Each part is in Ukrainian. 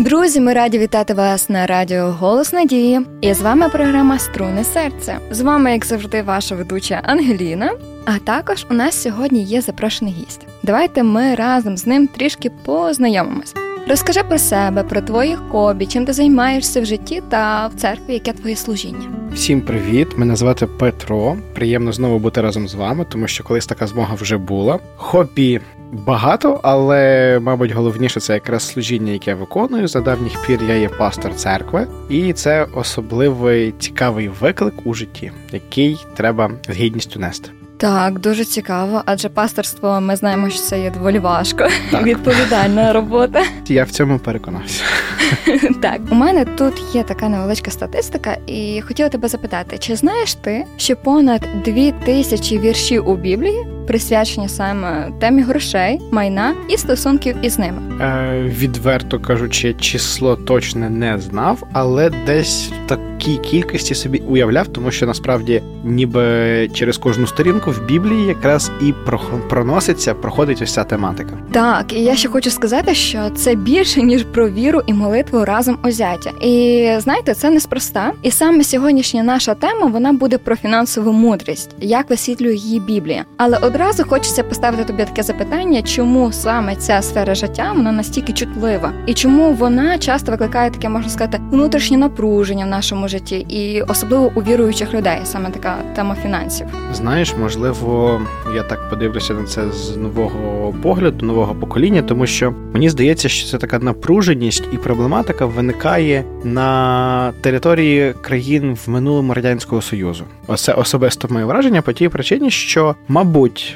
Друзі, ми раді вітати вас на радіо «Голос Надії». І з вами програма «Струни серця». З вами, як завжди, ваша ведуча Ангеліна. А також у нас сьогодні є запрошений гість. Давайте ми разом з ним трішки познайомимось. Розкажи про себе, про твої хобі, чим ти займаєшся в житті та в церкві, яке твоє служіння. Всім привіт, мене звати Петро. Приємно знову бути разом з вами, тому що колись така змога вже була. Хобі багато, але, мабуть, головніше це якраз служіння, яке я виконую. За давніх пір я є пастор церкви, і це особливий цікавий виклик у житті, який треба з гідністю нести. Так, дуже цікаво, адже пасторство, ми знаємо, що це є доволі важко, так. Відповідальна робота. Я в цьому переконався. Так, у мене тут є така невеличка статистика, і хотіла тебе запитати, чи знаєш ти, що понад 2000 віршів у Біблії присвячені саме темі грошей, майна і стосунків із ними? Відверто кажучи, число точно не знав, але десь в такій кількості собі уявляв, тому що насправді ніби через кожну сторінку в Біблії якраз і проходить ось ця тематика. Так, і я ще хочу сказати, що це більше, ніж про віру і молитву разом узяття. І знаєте, це неспроста. І саме сьогоднішня наша тема, вона буде про фінансову мудрість, як висвітлює її Біблія. Але одразу хочеться поставити тобі таке запитання, чому саме ця сфера життя, вона настільки чутлива? І чому вона часто викликає таке, можна сказати, внутрішнє напруження в нашому житті, і особливо у віруючих людей, саме така тема фінансів? Знаєш, можливо, я так подивлюся на це з нового погляду, нового покоління, тому що мені здається, що це така напруженість і проблематика виникає на території країн в минулому Радянського Союзу. Оце особисто моє враження по тій причині, що, мабуть,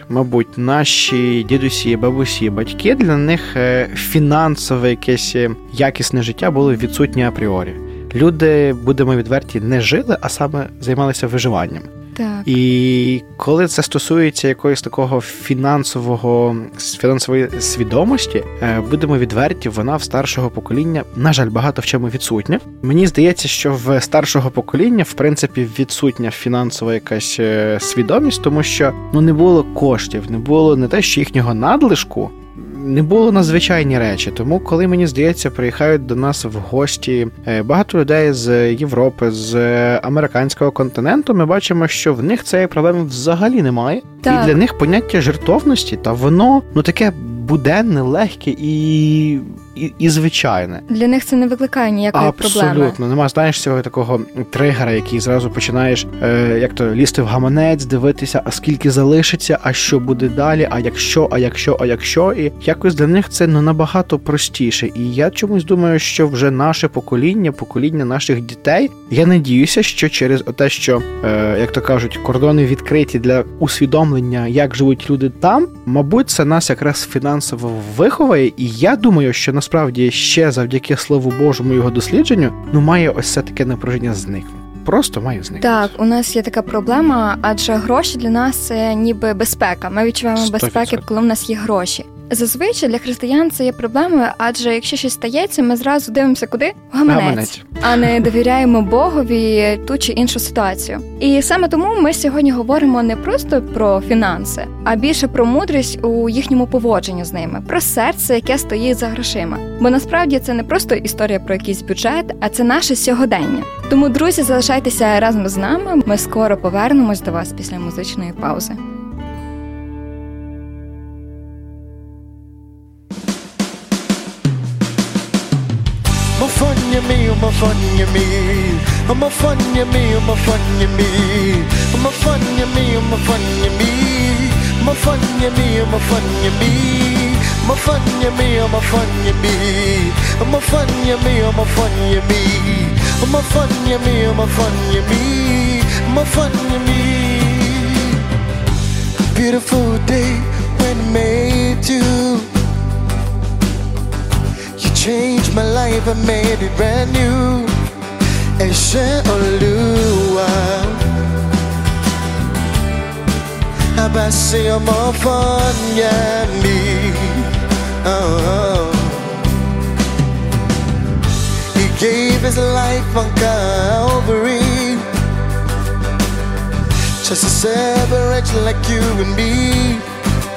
наші дідусі, бабусі, батьки, для них фінансове якесь якісне життя було відсутнє апріорі. Люди, будемо відверті, не жили, а саме займалися виживанням. Так. І коли це стосується якоїсь такого фінансової свідомості, будемо відверті, вона в старшого покоління, на жаль, багато в чому відсутня. Мені здається, що в старшого покоління, в принципі, відсутня фінансова якась свідомість, тому що не було коштів, не було не те, що їхнього надлишку, не було на звичайні речі. Тому, коли, мені здається, приїхають до нас в гості багато людей з Європи, з американського континенту, ми бачимо, що в них цієї проблеми взагалі немає. Так. І для них поняття жертовності, та воно, таке буденне, легке і звичайне. Для них це не викликає ніякої проблеми. Абсолютно. Нема, знаєш, цього такого тригера, який зразу починаєш лізти в гаманець, дивитися, а скільки залишиться, а що буде далі, а якщо. І якось для них це набагато простіше. І я чомусь думаю, що вже наше покоління наших дітей, я надіюся, що через те, що, як то кажуть, кордони відкриті для усвідомлення, як живуть люди там, мабуть, це нас якраз фінансово виховує. І я думаю, що насправді ще завдяки Слову Божому і його дослідженню, має ось це таке напруження зникнути. Просто має зникнути. Так, у нас є така проблема, адже гроші для нас це ніби безпека. Ми відчуваємо 100%. Безпеки, коли в нас є гроші. Зазвичай для християн це є проблемою, адже якщо щось стається, ми зразу дивимося куди? В гаманець. А не довіряємо Богові ту чи іншу ситуацію. І саме тому ми сьогодні говоримо не просто про фінанси, а більше про мудрість у їхньому поводженні з ними, про серце, яке стоїть за грошима. Бо насправді це не просто історія про якийсь бюджет, а це наше сьогодення. Тому, друзі, залишайтеся разом з нами, ми скоро повернемось до вас після музичної паузи. Beautiful day when I met you. You changed my life, I made it brand new. Eshe Oluwa, Abasi Omofanya me. He gave his life on Calvary, just to separate like you and me.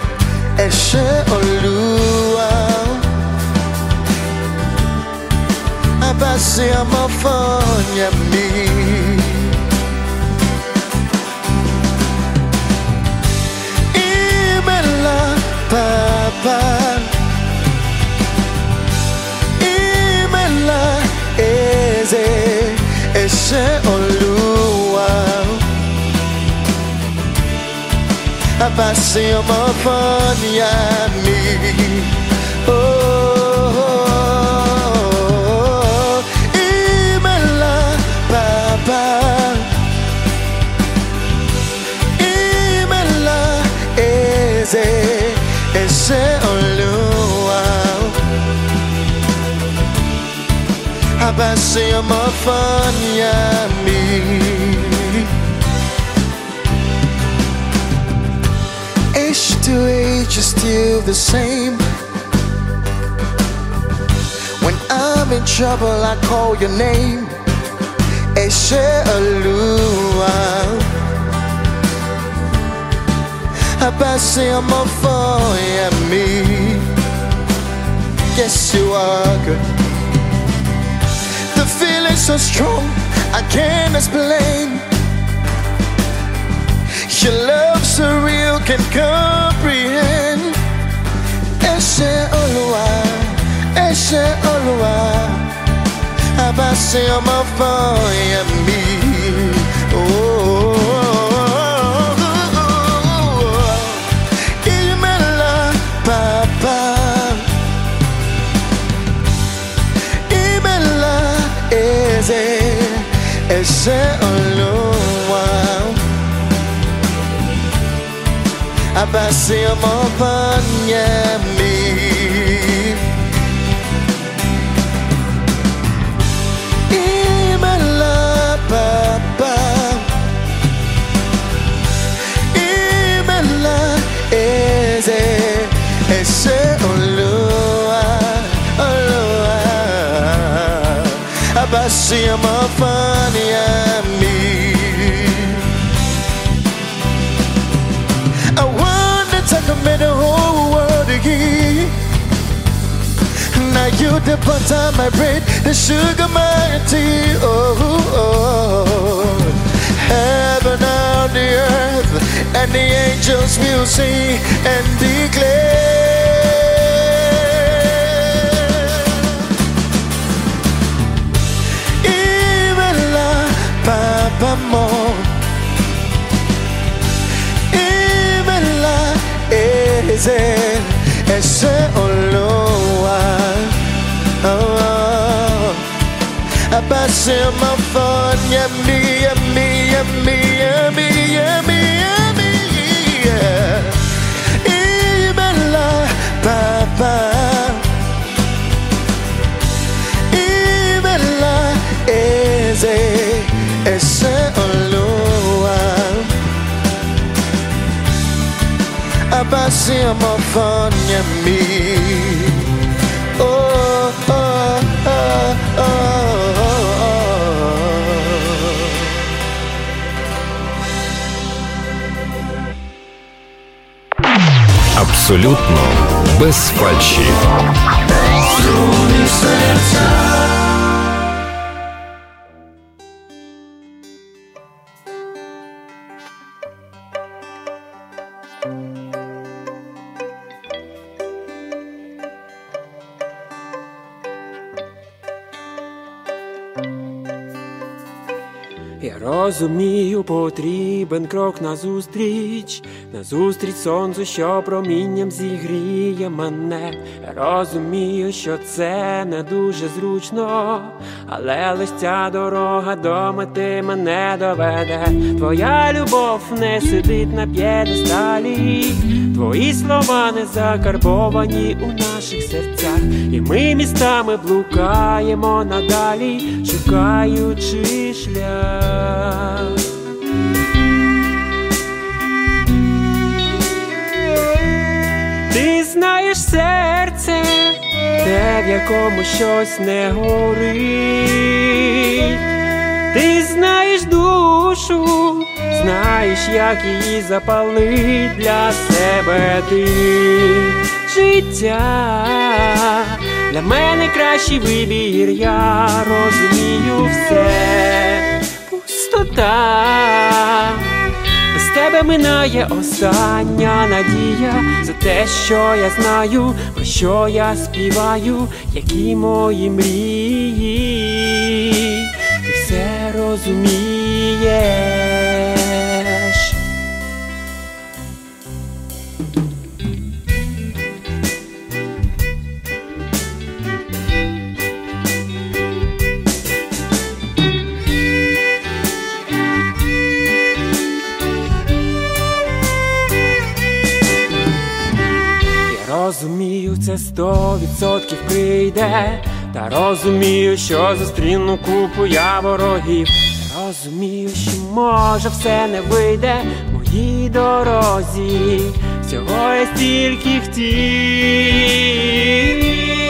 Eshe Oluwa, passiamo fogli a me. Imela papa, imela eze, eshe olua. Passiamo fogli a me. Passiamo fogli a me. Age to age is still the same. When I'm in trouble I call your name. Eshe Olua. Passiamo fogli a me. Yes you are good. The feeling's so strong, I can't explain. Your love so real, can comprehend. Eshe Olua, Eshe Olua. Passiamo fogli a me. Imela papa, eshe olua. Passiamo fogli a me. Imela papa, imela eze, eshe olua, olua. Passiamo fogli a me. I wanna take the whole world again. Now you the butter my bread, the sugar my tea. Oh, oh. Heaven on the earth, and the angels will sing and declare. Imela papa mo, imela eze, eshe olua. Passiamo fogli a me, a me, a me, a me, a me, a me. Imela papa, imela eze, eshe olua. Passiamo fogli a me. Oh, oh, oh, oh, oh. Абсолютно без фальші. Струни серця. Я розумію, потрібен крок назустріч сонцю, що промінням зігріє мене. Я розумію, що це не дуже зручно, але лиш ця дорога до мети мене доведе. Твоя любов не сидить на п'єдесталі, твої слова не закарбовані у наших серцях, і ми містами блукаємо надалі, шукаючи шлях. Ти знаєш серце, те, в якому щось не горить. Ти знаєш душу, знаєш, як її запалить для себе ти. Життя для мене кращий вибір, я розумію все. Пустота, без тебе минає остання надія. За те, що я знаю, про що я співаю, які мої мрії, ти все розумієш. Розумію, це 100% прийде, та розумію, що зустріну купу я ворогів. Розумію, що може все не вийде в моїй дорозі, всього я стільки хотів.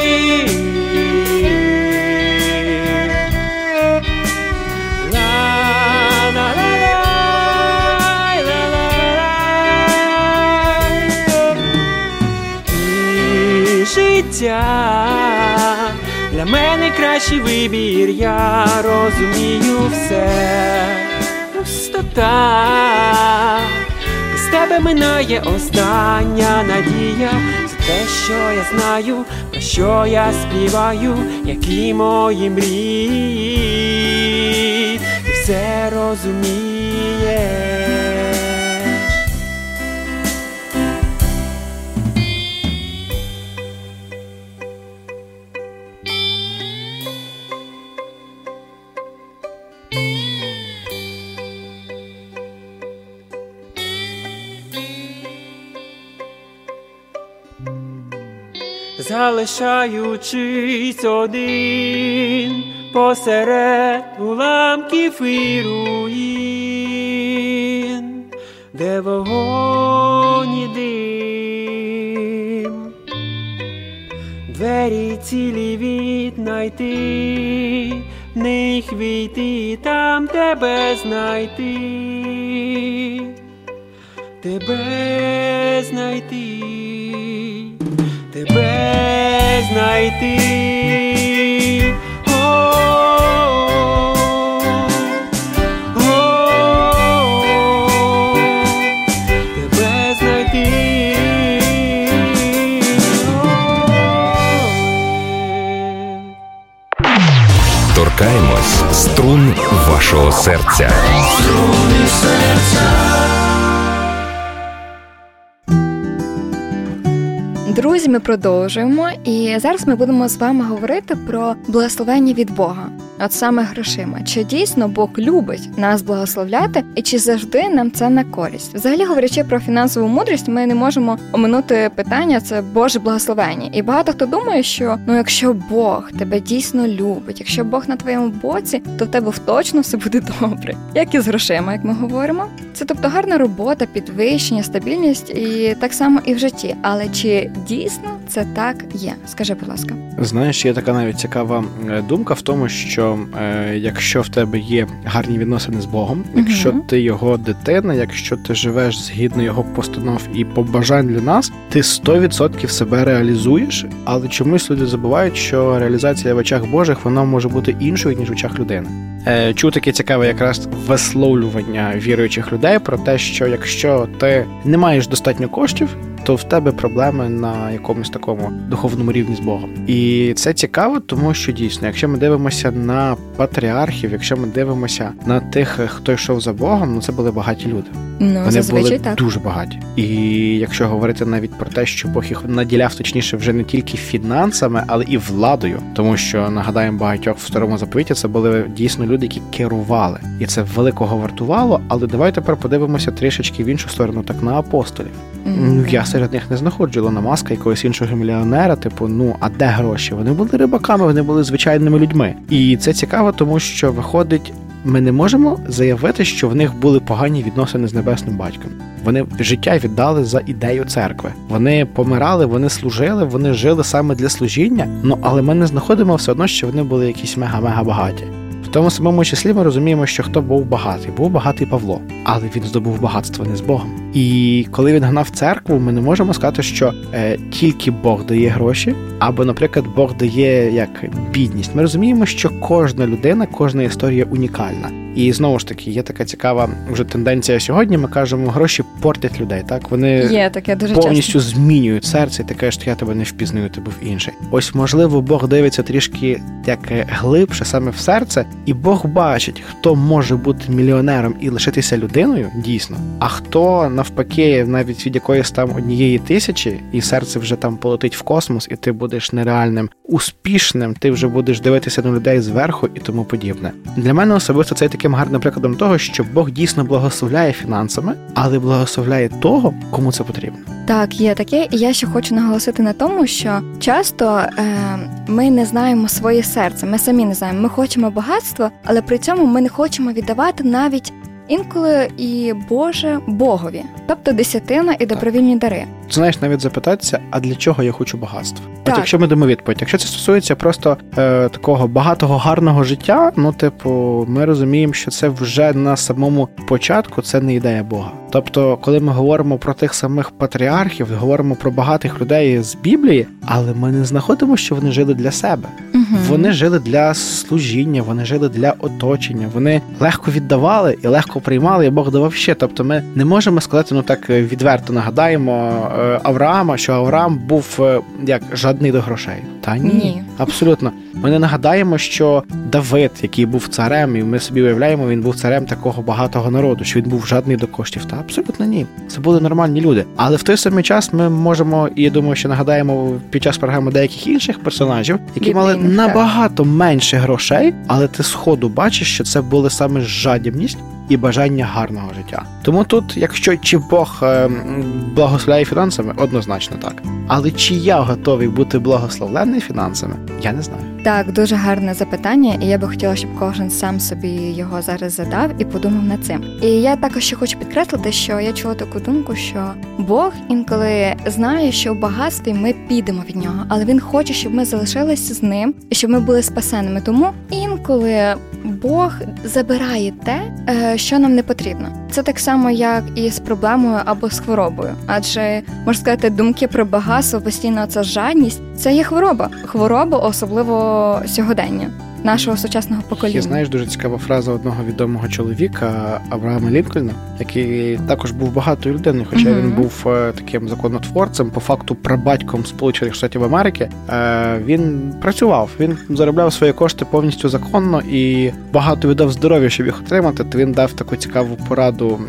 Для мене кращий вибір, я розумію все. Пустота, без тебе минає остання надія. За те, що я знаю, про що я співаю, які мої мрії, ти все розумієш. Залишаючись один посеред уламків і руїн, де вогонь і дим, двері цілі віднайти, в них війти, там тебе знайти, тебе знайти, тебе знайти. Тебе знайти. Торкаємось струн вашого серця. Струни серця. Друзі, ми продовжуємо, і зараз ми будемо з вами говорити про благословення від Бога, от саме грошима. Чи дійсно Бог любить нас благословляти, і чи завжди нам це на користь? Взагалі, говорячи про фінансову мудрість, ми не можемо оминути питання, це Боже благословення. І багато хто думає, що якщо Бог тебе дійсно любить, якщо Бог на твоєму боці, то в тебе точно все буде добре. Як і з грошима, як ми говоримо. Це тобто гарна робота, підвищення, стабільність і так само і в житті. Але чи дійсно це так є? Скажи, будь ласка. Знаєш, є така навіть цікава думка в тому, що якщо в тебе є гарні відносини з Богом, якщо ти його дитина, якщо ти живеш згідно його постанов і побажань для нас, ти 100% себе реалізуєш, але чомусь люди забувають, що реалізація в очах Божих, вона може бути іншою, ніж в очах людини. Чув таке цікаве якраз висловлювання віруючих людей про те, що якщо ти не маєш достатньо коштів, то в тебе проблеми на якомусь такому духовному рівні з Богом. І це цікаво, тому що дійсно, якщо ми дивимося на патріархів, якщо ми дивимося на тих, хто йшов за Богом, це були багаті люди. Вони були так. Дуже багаті. І якщо говорити навіть про те, що Бог їх наділяв, точніше, вже не тільки фінансами, але і владою. Тому що, нагадаємо, багатьох в Старому Заповіті це були дійсно люди, які керували. І це великого вартувало, але давайте тепер подивимося трішечки в іншу сторону, так на апостолів. Я серед них не знаходжу Ілона Маска, якогось іншого мільйонера, а де гроші? Вони були рибаками, вони були звичайними людьми. І це цікаво, тому що виходить, ми не можемо заявити, що в них були погані відносини з Небесним Батьком. Вони життя віддали за ідею церкви. Вони помирали, вони служили, вони жили саме для служіння, але ми не знаходимо все одно, що вони були якісь мега-мега багаті. В тому самому числі ми розуміємо, що хто був багатий. Був багатий Павло, але він здобув багатство не з Богом. І коли він гнав церкву, ми не можемо сказати, що тільки Бог дає гроші, або, наприклад, Бог дає як бідність. Ми розуміємо, що кожна людина, кожна історія унікальна. І знову ж таки, є така цікава вже тенденція сьогодні, ми кажемо, гроші портять людей, так? Вони є таке дуже повністю часто змінюють серце, і ти кажеш, що я тебе не впізнаю, ти був інший. Ось, можливо, Бог дивиться трішки як глибше саме в серце, і Бог бачить, хто може бути мільйонером і лишитися людиною, дійсно, а хто, навпаки, навіть від якоїсь там 1,000, і серце вже там полетить в космос, і ти будеш нереальним, успішним, ти вже будеш дивитися на людей зверху і тому подібне. Для мене особисто це таким гарним прикладом того, що Бог дійсно благословляє фінансами, але благословляє того, кому це потрібно. Так, є таке, і я ще хочу наголосити на тому, що часто ми не знаємо своє серце, ми самі не знаємо, ми хочемо багатства, але при цьому ми не хочемо віддавати навіть інколи і Боже Богові, тобто десятина і добровільні дари. Знаєш, навіть запитатися, а для чого я хочу багатства? Так. От якщо ми дамо відповідь, якщо це стосується просто такого багатого, гарного життя, ми розуміємо, що це вже на самому початку, це не ідея Бога. Тобто, коли ми говоримо про тих самих патріархів, говоримо про багатих людей з Біблії, але ми не знаходимо, що вони жили для себе. Угу. Вони жили для служіння, вони жили для оточення, вони легко віддавали і легко приймали, і Бог давав ще. Тобто ми не можемо сказати, так відверто нагадаємо Авраама, що Авраам був як жадний до грошей. Та ні. Абсолютно. Ми не нагадаємо, що Давид, який був царем, і ми собі уявляємо, він був царем такого багатого народу, що він був жадний до коштів. Та абсолютно ні. Це були нормальні люди. Але в той самий час ми можемо, і я думаю, що нагадаємо під час програми деяких інших персонажів, які мали набагато менше грошей, але ти сходу бачиш, що це були саме жадібність і бажання гарного життя. Тому тут, якщо чи Бог благословляє фінансами, однозначно так. Але чи я готовий бути благословлений фінансами, я не знаю. Так, дуже гарне запитання, і я би хотіла, щоб кожен сам собі його зараз задав і подумав над цим. І я також ще хочу підкреслити, що я чула таку думку, що Бог інколи знає, що в багатстві ми підемо від нього, але Він хоче, щоб ми залишилися з ним і щоб ми були спасеними. Тому інколи Бог забирає те, що нам не потрібно. Це так само, як і з проблемою або з хворобою. Адже, можна сказати, думки про багатство, постійно ця жадність, це є хвороба. Хвороба, особливо сьогодення нашого сучасного покоління. І знаєш, дуже цікава фраза одного відомого чоловіка, Авраама Лінкольна, який також був багатою людиною, хоча він був таким законотворцем, по факту прабатьком Сполучених Штатів Америки. Він працював, він заробляв свої кошти повністю законно і багато віддав здоров'я, щоб їх отримати. То він дав таку цікаву пораду,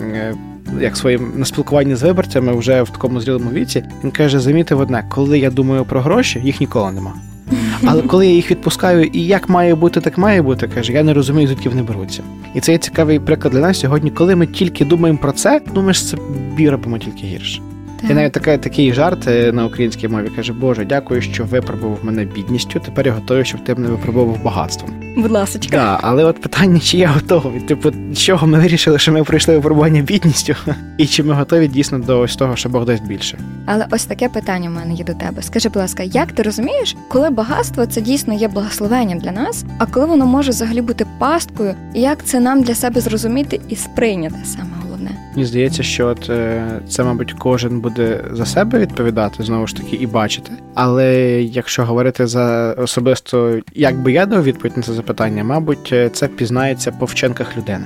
як своїм на спілкуванні з виборцями вже в такому зрілому віці. Він каже, замітив одне, коли я думаю про гроші, їх ніколи нема. Але коли я їх відпускаю і як має бути, так має бути, каже, я не розумію, звідки вони беруться. І це є цікавий приклад для нас сьогодні, коли ми тільки думаємо про це, думаєш, це робимо тільки гірше. І навіть такий жарт на українській мові каже, Боже, дякую, що випробував мене бідністю, тепер я готовий, щоб ти мене випробував багатством. Будь ласочка. Так, але от питання, чи я готовий? З чого ми вирішили, що ми пройшли випробування бідністю? І чи ми готові дійсно до ось того, що Бог дасть більше? Але ось таке питання в мене є до тебе. Скажи, будь ласка, як ти розумієш, коли багатство це дійсно є благословенням для нас, а коли воно може взагалі бути пасткою, і як це нам для себе зрозуміти і сприйняти саме головне? Мені здається, що це, мабуть, кожен буде за себе відповідати, знову ж таки, і бачити. Але якщо говорити за особисто, як би я дав відповідь на це запитання, мабуть, це пізнається по вчинках людини.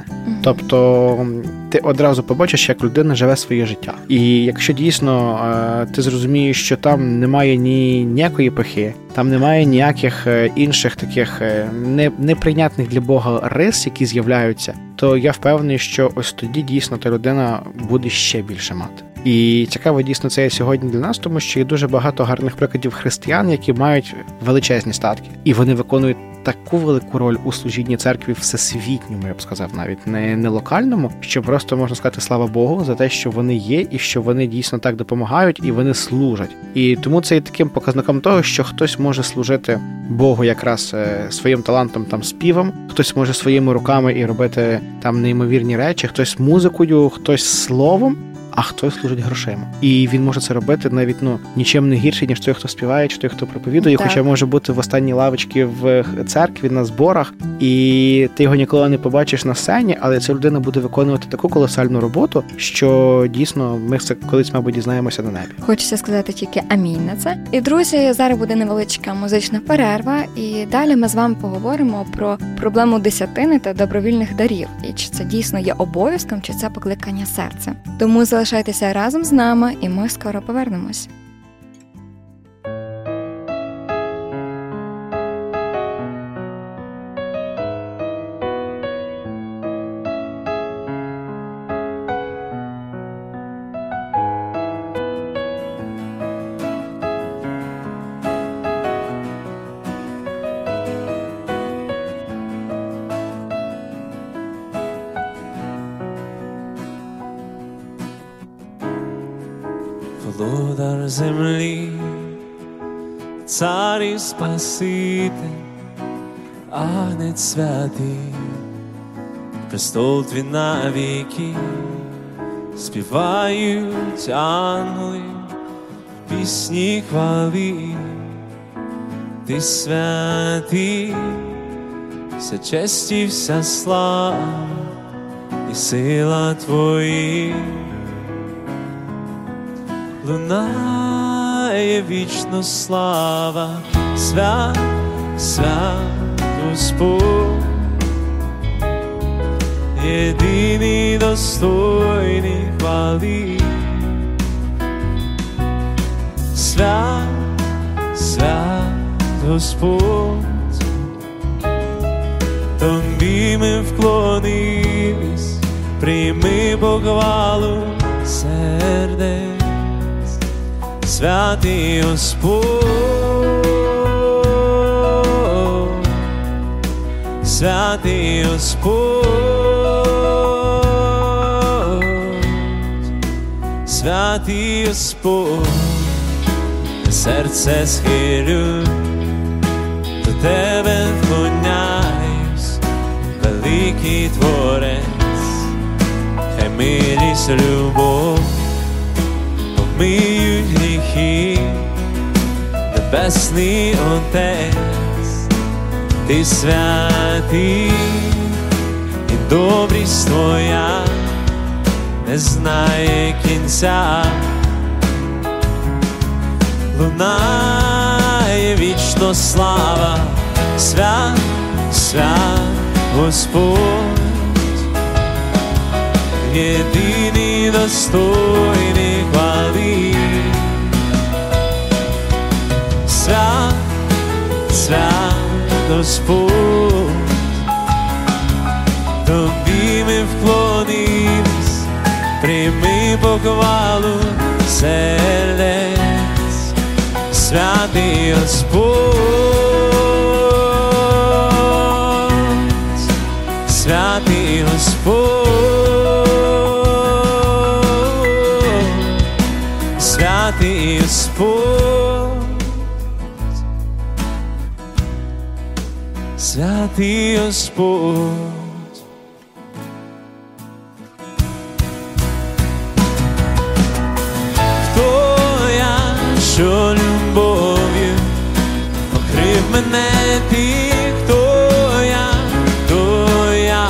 Тобто ти одразу побачиш, як людина живе своє життя. І якщо дійсно ти зрозумієш, що там немає ніякої пихи, там немає ніяких інших таких неприйнятних для Бога рис, які з'являються, то я впевнений, що ось тоді дійсно та людина буде ще більше мати. І цікаво дійсно це є сьогодні для нас, тому що є дуже багато гарних прикладів християн, які мають величезні статки. І вони виконують таку велику роль у служінні церкві всесвітньому, я б сказав, навіть не локальному, що просто можна сказати слава Богу за те, що вони є і що вони дійсно так допомагають і вони служать. І тому це є таким показником того, що хтось може служити Богу якраз своїм талантом, там співом, хтось може своїми руками і робити там неймовірні речі, хтось музикою, хтось словом. а хтось служить грошима. І він може це робити навіть нічим не гірше, ніж той, хто співає, чи той, хто проповідує, хоча може бути в останній лавочці в церкві, на зборах, і ти його ніколи не побачиш на сцені, але ця людина буде виконувати таку колосальну роботу, що дійсно ми це колись, мабуть, дізнаємося на небі. Хочеться сказати тільки амінь на це. І, друзі, зараз буде невеличка музична перерва, і далі ми з вами поговоримо про проблему десятини та добровільних дарів, і чи це дійсно є обов'язком, чи це покликання серця. Тому залишайтеся разом з нами, і ми скоро повернемось. Володар землі, цар і спаситель, Агнець святий, престол твій навіки, співають ангели, пісні хвали. Ти святий, вся честь і вся слава, і сила твої. Лунає вічно слава, свят, свят Господь, єдиний достойний хвали. Свят, свят Господь, тобі ми вклонились, прийми похвалу сердець. Святий Господь, святий Господь, святий Господь, серце схилю, до тебе вклоняюсь, великий Творець, хай милість, любов помиють гріхи, Небесний Отець, ти святий, і добрість твоя не знає кінця. Лунає вічно слава, свят, свят Господь, єдиний достойний хвали. Свят, свят Господь, тобі ми вклонились, прийми похвалу сердець. Святий Господь, святий Господь, святий Господь, святий Господь. Що любов'ю покрив мене ти, хто я, хто я,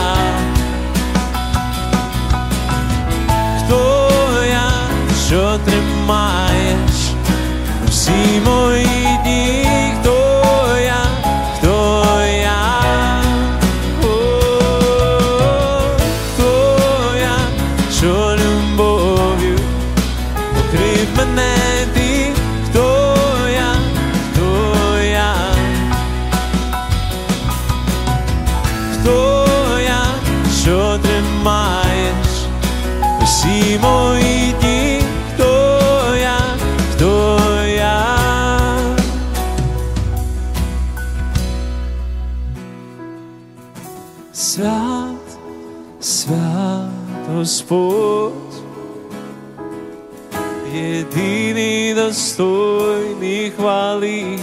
хто я, що тримаєш всі мої дні, хто я, хто я, хто я, що любов'ю покрив мене ти. Що тримаєш усі мої дні, хто я, хто я. Свят, свят Господь, єдиний достойний хвали.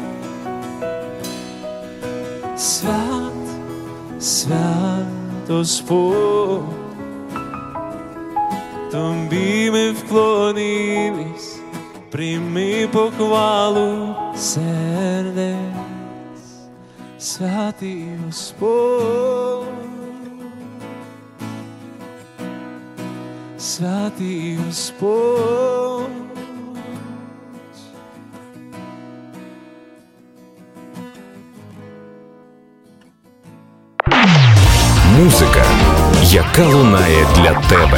Свят, свят Господь, тобі ми вклонились, прийми похвалу сердець, святий Господь, святий Господь. Музика, яка лунає для тебе.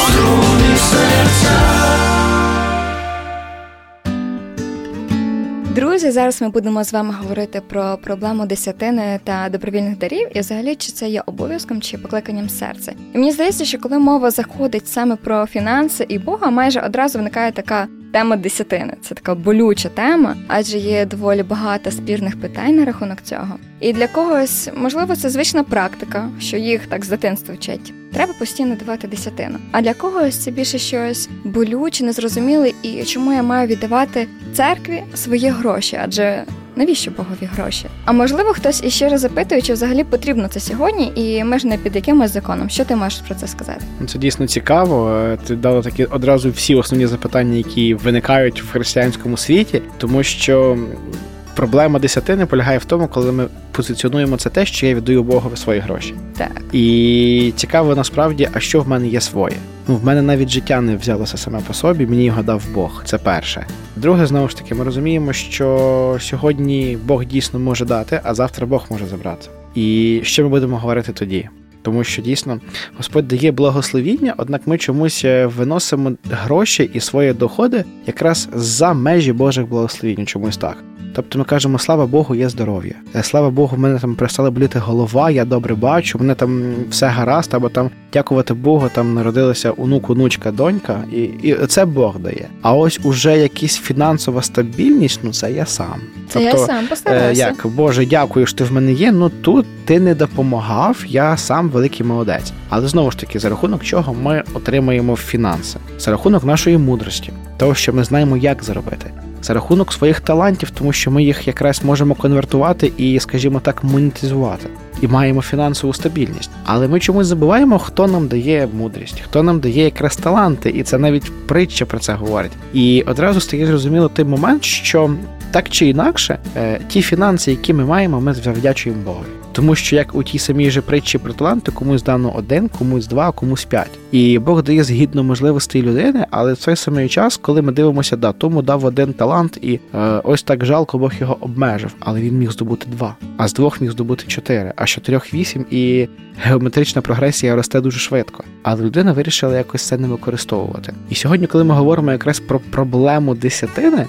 Друзі, зараз ми будемо з вами говорити про проблему десятини та добровільних дарів і взагалі, чи це є обов'язком, чи покликанням серця. І мені здається, що коли мова заходить саме про фінанси і Бога, майже одразу виникає така тема десятини. Це така болюча тема, адже є доволі багато спірних питань на рахунок цього. І для когось, можливо, це звична практика, що їх так з дитинства вчать. Треба постійно давати десятину. А для когось це більше щось болюче, незрозуміле, і чому я маю віддавати церкві свої гроші, адже навіщо Богові гроші? А можливо, хтось іще раз запитує, чи взагалі потрібно це сьогодні, і ми ж не під якимось законом. Що ти можеш про це сказати? Це дійсно цікаво. Ти дала такі одразу всі основні запитання, які виникають в християнському світі, тому що проблема десятини полягає в тому, коли ми позиціонуємо це те, що я віддаю Богові свої гроші. Так. І цікаво насправді, а що в мене є своє? В мене навіть життя не взялося саме по собі, мені його дав Бог. Це перше. Друге, знову ж таки, ми розуміємо, що сьогодні Бог дійсно може дати, а завтра Бог може забрати. І що ми будемо говорити тоді? Тому що дійсно Господь дає благословіння, однак ми чомусь виносимо гроші і свої доходи якраз за межі Божих благословінь, чомусь так. Тобто ми кажемо, слава Богу, є здоров'я. Слава Богу, в мене там перестала боліти голова, я добре бачу, в мене там все гаразд, або там, дякувати Богу, там народилася онук, онучка, донька, і це Бог дає. А ось уже якась фінансова стабільність, це я сам. Це тобто, я сам постарався. Як, Боже, дякую, що ти в мене є, тут ти не допомагав, я сам великий молодець. Але знову ж таки, за рахунок чого ми отримаємо фінанси? За рахунок нашої мудрості, того, що ми знаємо, як заробити. За рахунок своїх талантів, тому що ми їх якраз можемо конвертувати і, скажімо так, монетизувати. І маємо фінансову стабільність. Але ми чомусь забуваємо, хто нам дає мудрість, хто нам дає якраз таланти, і це навіть притча про це говорить. І одразу стає зрозуміло той момент, що так чи інакше, ті фінанси, які ми маємо, ми завдячуємо Богові. Тому що, як у тій самій же притчі про таланти, комусь дано 1, комусь 2, комусь 5. І Бог дає згідно можливостей людини, але в той самий час, коли ми дивимося, тому дав 1 талант, і ось так жалко, Бог його обмежив. Але він міг здобути 2, а з 2 міг здобути 4, а з 4 – 8, і геометрична прогресія росте дуже швидко. Але людина вирішила якось це не використовувати. І сьогодні, коли ми говоримо якраз про проблему десятини,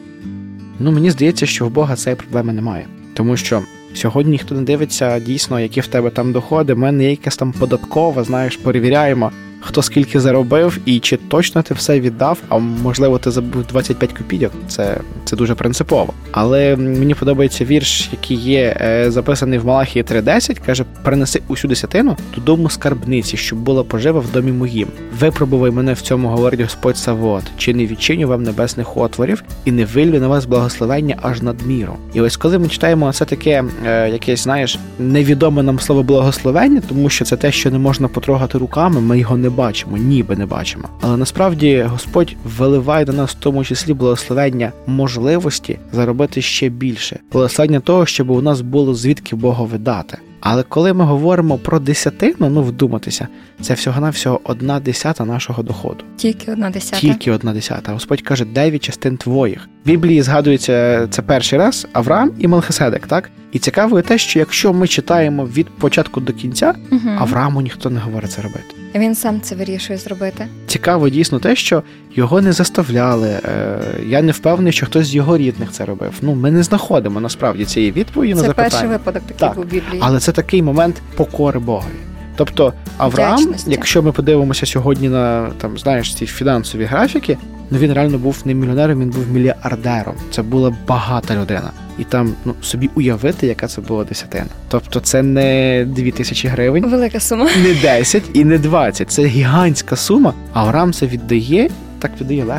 мені здається, що в Бога цієї проблеми немає. Тому що сьогодні ніхто не дивиться дійсно, які в тебе там доходи. У мене є якась там податкова, перевіряємо, хто скільки заробив і чи точно ти все віддав, а можливо ти забув 25 копійок. Це дуже принципово. Але мені подобається вірш, який є записаний в Малахії 3:10, каже: «Принеси усю десятину додому скарбниці, щоб була пожива в домі моїм. Випробувай мене в цьому, говорить Господь Савоот, чи не відчиню вам небесних отворів і не виллю на вас благословення аж надміру». І ось коли ми читаємо це таке якесь, невідоме нам слово благословення, тому що це те, що не можна потрогати руками, ми його не бачимо, ніби не бачимо. Але насправді Господь виливає на нас в тому числі благословення можливості заробити ще більше. Благословення того, щоб у нас було звідки Богові дати. Але коли ми говоримо про десятину, вдуматися, це всього-навсього 1/10 нашого доходу. Тільки 1/10? Тільки 1/10. Господь каже, 9 частин твоїх. В Біблії згадується це перший раз Авраам і Мелхиседек, так? І цікаво те, що якщо ми читаємо від початку до кінця, Аврааму ніхто не говорить це робити. Він сам це вирішує зробити. Цікаво дійсно те, що його не заставляли. Я не впевнений, що хтось з його рідних це робив. Ми не знаходимо насправді цієї відповіді на запитання. Це перший випадок такий був в Біблії. Але це такий момент покори Богові. Тобто Авраам, вдячності. Якщо ми подивимося сьогодні на ці фінансові графіки, він реально був не мільйонером, він був мільярдером. Це була багата людина. І там собі уявити, яка це була десятина. Тобто це не 2000 гривень. Велика сума. Не 10 і не 20. Це гігантська сума. А Авраам це віддає, так віддає легко.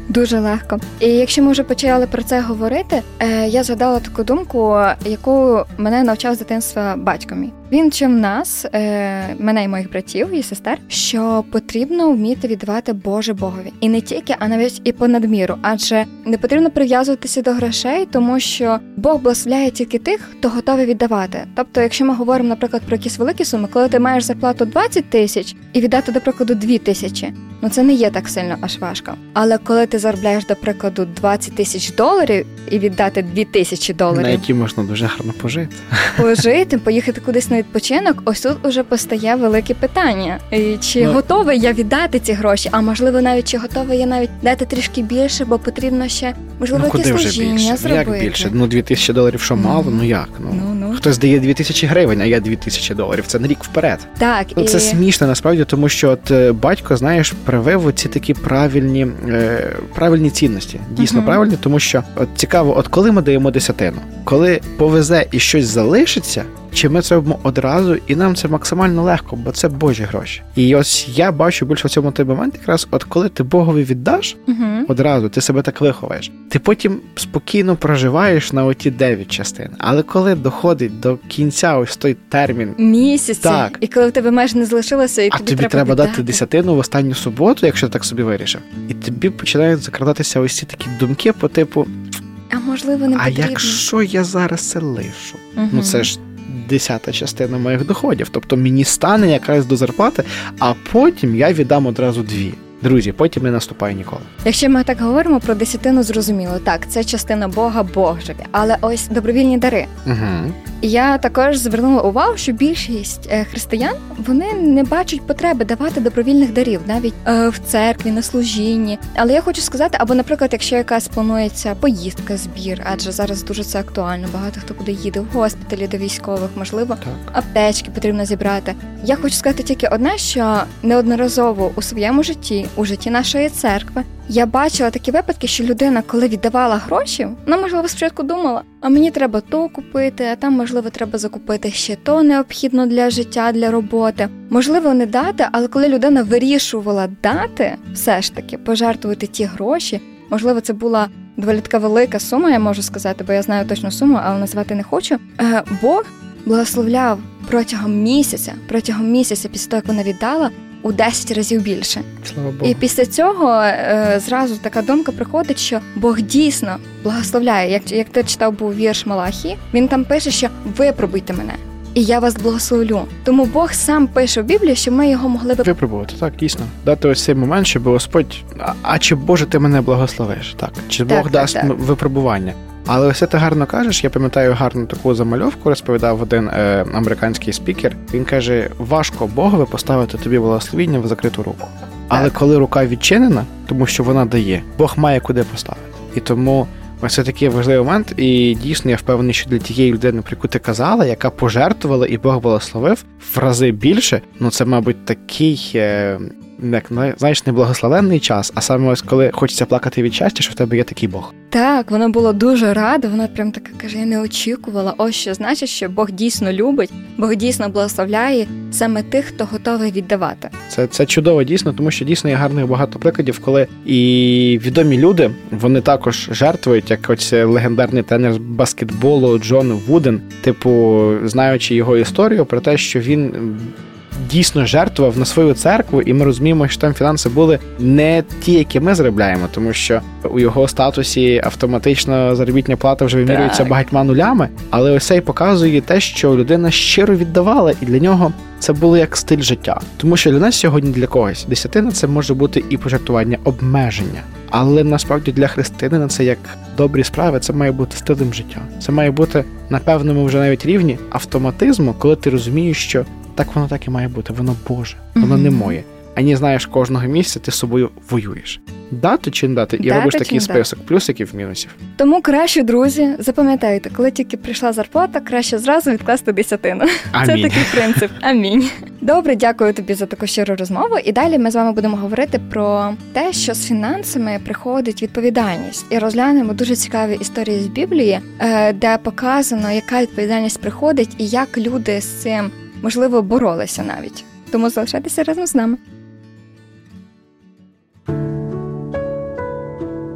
Дуже легко. І якщо ми вже почали про це говорити, я згадала таку думку, яку мене навчав з дитинства батько мій. Він вчив нас, мене і моїх братів і сестер, що потрібно вміти віддавати Боже Богові. І не тільки, а навіть і понад міру. Адже не потрібно прив'язуватися до грошей, тому що Бог благословляє тільки тих, хто готовий віддавати. Тобто, якщо ми говоримо, наприклад, про якісь великі суми, коли ти маєш зарплату 20 тисяч і віддати, до прикладу, 2 тисячі, це не є так сильно аж важко. Але коли ти заробляєш, до прикладу, $20 тисяч і віддати $2,000... На які можна дуже гарно пожити. Пожити, поїхати кудись на відпочинок, ось тут уже постає велике питання. Чи готовий я віддати ці гроші? А можливо, навіть чи готовий я навіть дати трішки більше, бо потрібно ще, можливо, якесь служіння зробити. Як більше? $2,000 що мало? Як? Хтось дає $2,000, а я $2,000. Це на рік вперед. Так. Це смішно, насправді, тому що батько, знаєш, привив оці такі правильні цінності. Дійсно правильні, тому що цікаво, коли ми даємо десятину? Коли повезе і щось залишиться, чи ми це робимо одразу, і нам це максимально легко, бо це Божі гроші. І ось я бачу більше в цьому той момент, якраз коли ти Богові віддаш, одразу, ти себе так виховаєш. Ти потім спокійно проживаєш на оті 9 частин. Але коли доходить до кінця ось той термін... Місяці. Так. І коли в тебе майже не залишилося, і тобі треба дати десятину в останню суботу, якщо ти так собі вирішив. І тобі починають закрадатися ось ці такі думки по типу... А можливо, не потрібно. А якщо я зараз це лишу? Це ж 10 частина моїх доходів. Тобто мені стане якраз до зарплати, а потім я віддам одразу 2. Друзі, потім не наступає ніколи. Якщо ми так говоримо про десятину, зрозуміло. Так, це частина Бога, Бог живе. Але ось добровільні дари. Я також звернула увагу, що більшість християн, вони не бачать потреби давати добровільних дарів, навіть в церкві, на служінні. Але я хочу сказати, або, наприклад, якщо якась планується поїздка, збір, адже зараз дуже це актуально, багато хто куди їде в госпіталі до військових, можливо, аптечки потрібно зібрати. Я хочу сказати тільки одне, що неодноразово у своєму житті, у житті нашої церкви, я бачила такі випадки, що людина, коли віддавала гроші, можливо, спочатку думала, а мені треба то купити, а там, можливо, треба закупити ще то необхідно для життя, для роботи. Можливо, не дати, але коли людина вирішувала дати, все ж таки, пожертвувати ті гроші, можливо, це була доволі така велика сума, я можу сказати, бо я знаю точну суму, але назвати не хочу. Бог благословляв протягом місяця після того, як вона віддала, у 10 разів більше. Слава Богу. І після цього зразу така думка приходить, що Бог дійсно благословляє. Як ти читав був вірш Малахії, він там пише, що випробуйте мене, і я вас благословлю. Тому Бог сам пише в Біблії, що ми його могли випробувати. Так, дійсно. Дати ось цей момент, щоб Господь, а чи Боже ти мене благословиш? Так, чи Бог дасть випробування? Але ось ти гарно кажеш, я пам'ятаю гарну таку замальовку, розповідав один американський спікер. Він каже, важко Богові поставити тобі благословіння в закриту руку. Але коли рука відчинена, тому що вона дає, Бог має куди поставити. І тому ось це такий важливий момент, і дійсно я впевнений, що для тієї людини, про яку ти казала, яка пожертвувала і Бог благословив в рази більше, це, мабуть, такий... знаєш, не благословенний час, а саме ось коли хочеться плакати від щастя, що в тебе є такий Бог. Так, вона була дуже рада, вона прям така каже, я не очікувала. Ось що значить, що Бог дійсно любить, Бог дійсно благословляє саме тих, хто готовий віддавати. Це чудово дійсно, тому що дійсно є гарних багато прикладів, коли і відомі люди, вони також жертвують, як ось легендарний тренер з баскетболу Джон Вуден, знаючи його історію про те, що він дійсно жертвував на свою церкву, і ми розуміємо, що там фінанси були не ті, які ми заробляємо, тому що у його статусі автоматично заробітна плата вже вимірюється багатьма нулями, але ось це показує те, що людина щиро віддавала, і для нього це було як стиль життя. Тому що для нас сьогодні для когось десятина це може бути і пожертвування, обмеження. Але насправді для християнина це як добрі справи, це має бути стилем життя. Це має бути на певному вже навіть рівні автоматизму, коли ти розумієш, що так воно так і має бути, воно Боже, воно не моє. Ані знаєш, кожного місяця ти з собою воюєш. Дати чи не дати? І робиш такий список плюсиків, мінусів. Тому краще, друзі, запам'ятайте, коли тільки прийшла зарплата, краще зразу відкласти десятину. Амінь. Це такий принцип. Амінь. Добре, дякую тобі за таку щиру розмову. І далі ми з вами будемо говорити про те, що з фінансами приходить відповідальність. І розглянемо дуже цікаві історії з Біблії, де показано, яка відповідальність приходить і як люди з цим, можливо, боролися навіть. Тому залишайтеся разом з нами.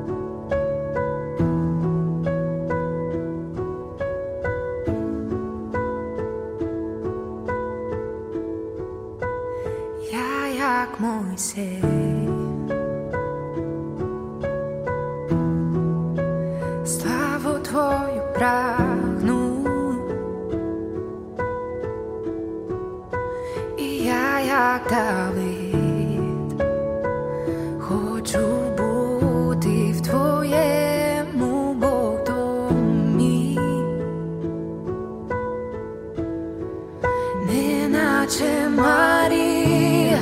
Хочу бути в твоєму домі, неначе Марія,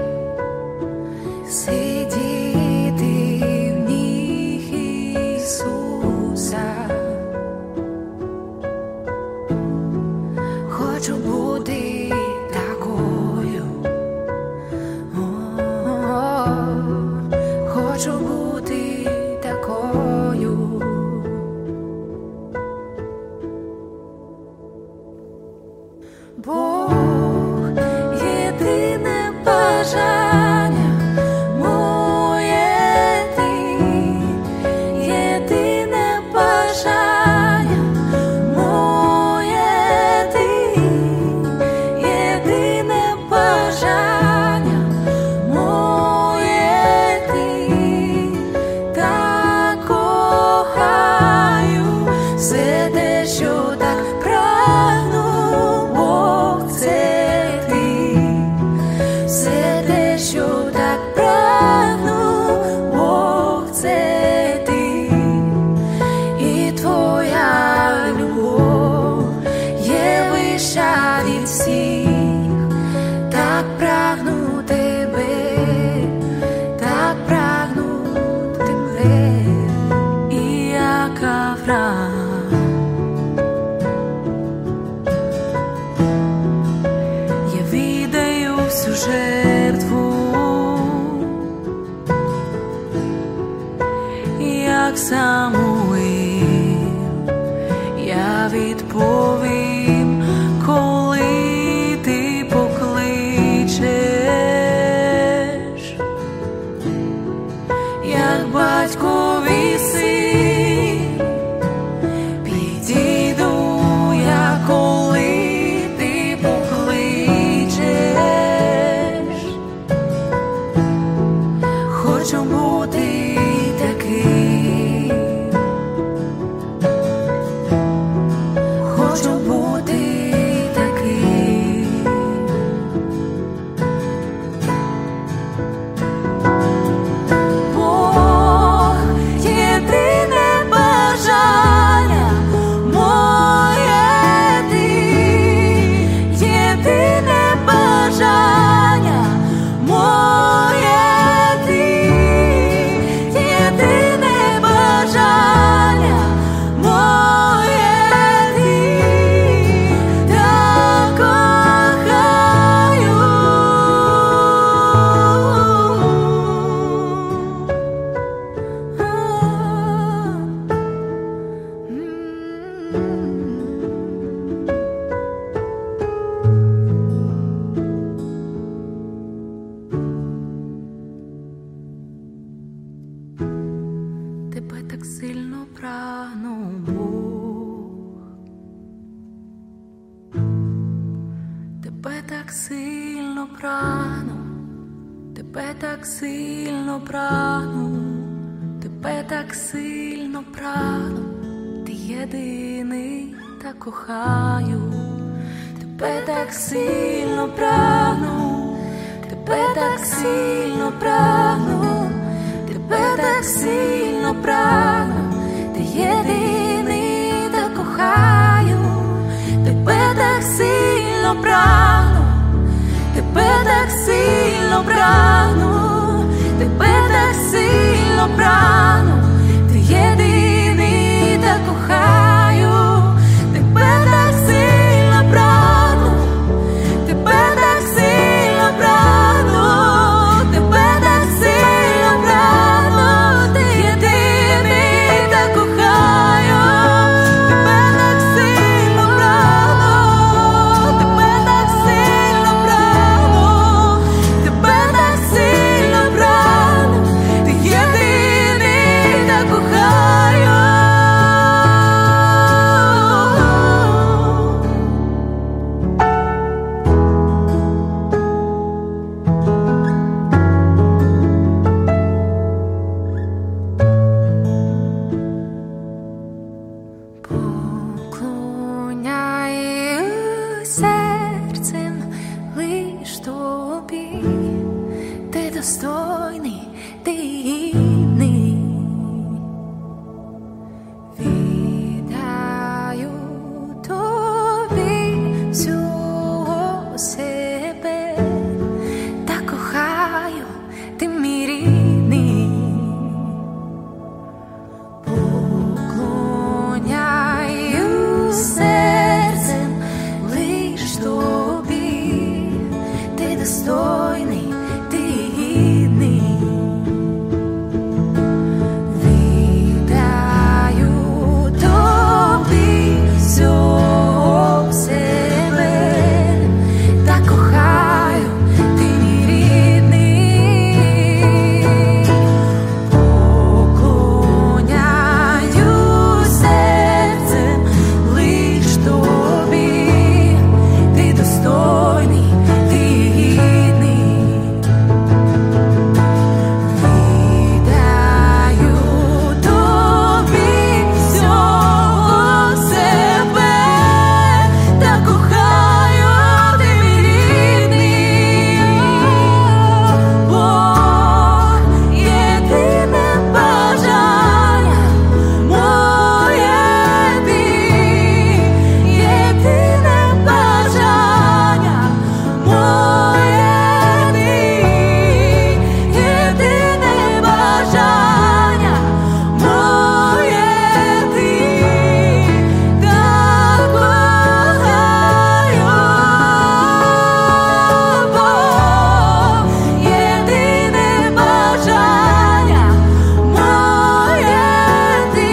сидіти в ніг Ісуса. Хочу бути такою, хочу бути такою. Бог єдине бажання моє, ти єдине бажання моє, ти єдине бажання моє, ти так кохаю все те, що так прагну. Бог це ти, все те, що так прагну. Бог це ти, і твоя любов є вища від всіх. Так прагну тебе, так прагну тебе, і як Авраам я віддаю всю жертву, як Самуїл я відповім, коли ти покличеш, як батькові син підійду я, коли ти покличеш. Хочу бути таким, хочу бути таким. Бог єдине бажання моє, ти єдине бажання моє, ти єдине бажання моє, ти так кохаю. Тебе так сильно прагну, Бог. Тебе так сильно прагну, тебе так сильно прагну, тебе так сильно прагну. Ти єдиний, так кохаю. Тебе так сильно прагну, тебе так сильно прагну, тебе так сильно прагну. Ти єдиний, так кохаю. Тебе так сильно прагну, тебе так сильно прагну, тебе так сильно прагну. Ти єдиний, так кохаю. Тебе так сильно прагну, тебе так сильно прагну, тебе так сильно прагну. Ти єдиний, так кохаю. Тебе так сильно прагну, тебе так сильно прагну, тебе так сильно єдиний. Віддаю тобі всього себе, та кохаю, ти мій рідний. Поклоняю серцем лиш тобі, ти достойний, ти гідний. Віддаю тобі всього себе, та кохаю, ти мій рідний. Поклоняю серцем лиш тобі, ти достойний, ти гідний. Віддаю тобі всього себе, та кохаю, ти мій рідний. Бог, єдине бажання моє ти, єдине бажання моє ти, єдине бажання моє ти, так кохаю. Бог, єдине бажання моє ти,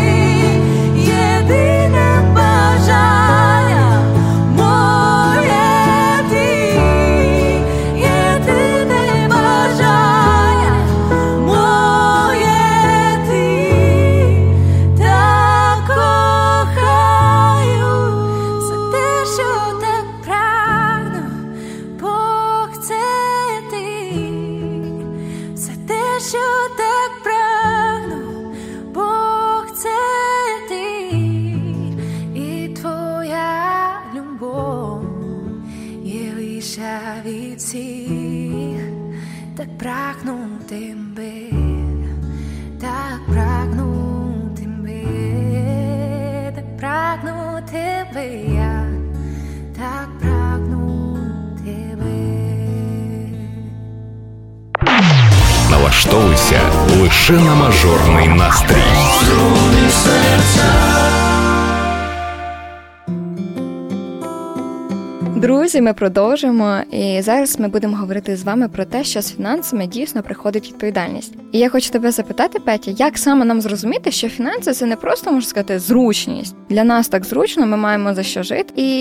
єдине бажання моє ти, єдине бажання моє ти, так кохаю. Все те, що так прагну, Бог, це ти. Все те, що так прагну, Бог, це ти. І твоя любов є вища від всіх. Так прагну тебе, так прагну тебе, так прагну тебе я, так прагну тебе. Налаштовуйся лише на мажорний настрій. Друзі, ми продовжуємо, і зараз ми будемо говорити з вами про те, що з фінансами дійсно приходить відповідальність. І я хочу тебе запитати, Петя, як саме нам зрозуміти, що фінанси – це не просто, можна сказати, зручність. Для нас так зручно, ми маємо за що жити. І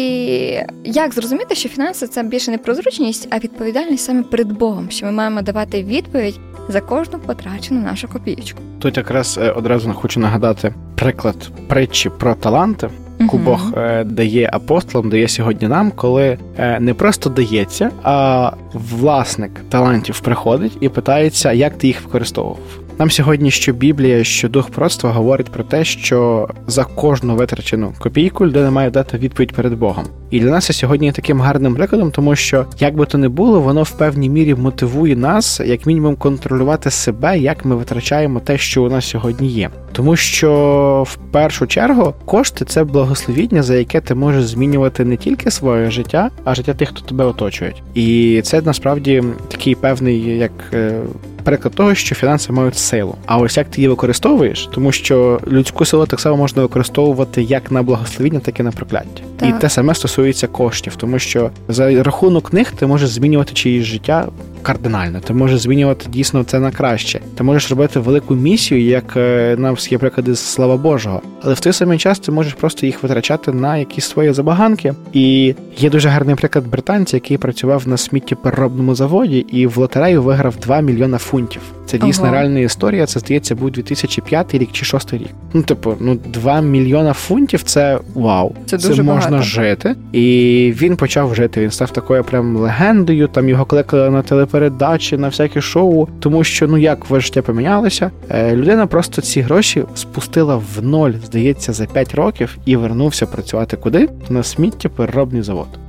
як зрозуміти, що фінанси – це більше не про зручність, а відповідальність саме перед Богом, що ми маємо давати відповідь за кожну потрачену нашу копійку. Тут якраз одразу хочу нагадати приклад притчі про таланти, яку Бог дає апостолам, дає сьогодні нам, коли не просто дається, а власник талантів приходить і питається, як ти їх використовував. Нам сьогодні що Біблія, що Дух пророцтва говорить про те, що за кожну витрачену копійку людина має дати відповідь перед Богом. І для нас це сьогодні є таким гарним прикладом, тому що, як би то не було, воно в певній мірі мотивує нас, як мінімум, контролювати себе, як ми витрачаємо те, що у нас сьогодні є. Тому що, в першу чергу, кошти – це благословіння, за яке ти можеш змінювати не тільки своє життя, а життя тих, хто тебе оточують. І це, насправді, такий певний, як приклад того, що фінанси мають силу. А ось як ти її використовуєш, тому що людську силу так само можна використовувати як на благословіння, так і на прокляття. Так. І те саме стосується коштів, тому що за рахунок них ти можеш змінювати чиїсь життя кардинально. Ти можеш змінювати дійсно це на краще. Ти можеш робити велику місію, як нам є приклади з слава Божого. Але в той самий час ти можеш просто їх витрачати на якісь свої забаганки. І є дуже гарний приклад британця, який працював на сміттєпереробному заводі і в лотерею виграв 2 мільйона фунтів. Це дійсно реальна історія, це, здається, був 2005 рік чи 2006 рік. 2 мільйона фунтів – це вау. Це дуже можна багато. жити. І він почав жити, він став такою прям легендою, там його кликали на телепередачі, на всякі шоу, тому що, як життя помінялося, людина просто ці гроші спустила в ноль, здається, за 5 років і вернувся працювати куди? На сміттєпереробний завод.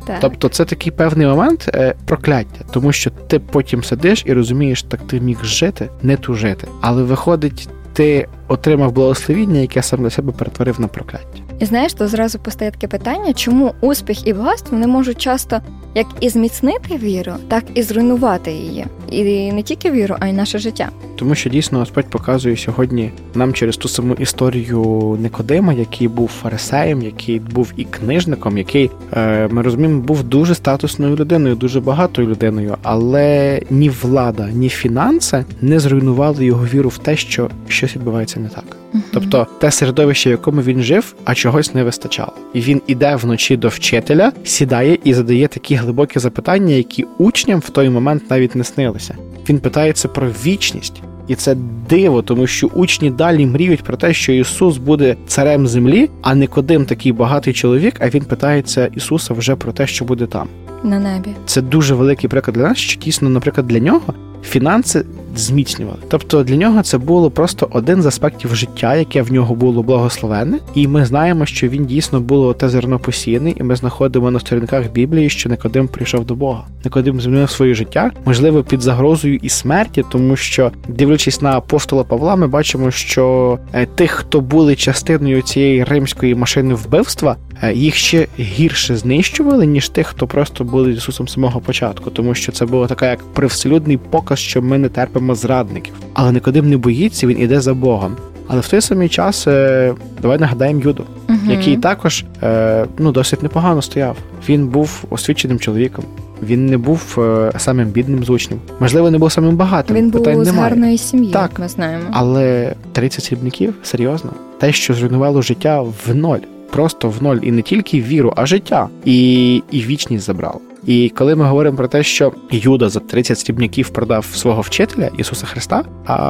Так. Тобто це такий певний момент прокляття, тому що ти потім сидиш і розумієш, так ти міг жити, не тужити. Але виходить, ти отримав благословіння, яке сам для себе перетворив на прокляття. І знаєш, то зразу постає таке питання, чому успіх і багатство не можуть часто як і зміцнити віру, так і зруйнувати її. І не тільки віру, а й наше життя. Тому що дійсно Господь показує сьогодні нам через ту саму історію Никодима, який був фарисеєм, який був і книжником, який, ми розуміємо, був дуже статусною людиною, дуже багатою людиною, але ні влада, ні фінанси не зруйнували його віру в те, що щось відбувається не так. Тобто те середовище, в якому він жив, а чогось не вистачало. І він іде вночі до вчителя, сідає і задає такі глибокі запитання, які учням в той момент навіть не снилися. Він питається про вічність. І це диво, тому що учні далі мріють про те, що Ісус буде царем землі, а Никодим такий багатий чоловік, а він питається Ісуса вже про те, що буде там. На небі. Це дуже великий приклад для нас, що дійсно, наприклад, для нього фінанси зміцнювали. Тобто для нього це було просто один з аспектів життя, яке в нього було благословенне, і ми знаємо, що він дійсно було те зерно посіяне, і ми знаходимо на сторінках Біблії, що Никодим прийшов до Бога. Никодим змінив своє життя, можливо, під загрозою і смерті, тому що, дивлячись на апостола Павла, ми бачимо, що тих, хто були частиною цієї римської машини вбивства, їх ще гірше знищували, ніж тих, хто просто були з Ісусом з самого початку, тому що це було така як привселюдний показ, що ми не терпимо зрадників. Але Никодим не боїться, він іде за Богом. Але в той самий час, давай нагадаємо Юду, який також досить непогано стояв. Він був освіченим чоловіком. Він не був самим бідним з учнів. Можливо, не був самим багатим. Він Питань був з немає. гарної сім'ї, так, ми знаємо. Але 30 срібників? Серйозно? Те, що зруйнувало життя в ноль. Просто в ноль. І не тільки віру, а життя. І вічність забрало. І коли ми говоримо про те, що Юда за 30 срібників продав свого вчителя, Ісуса Христа,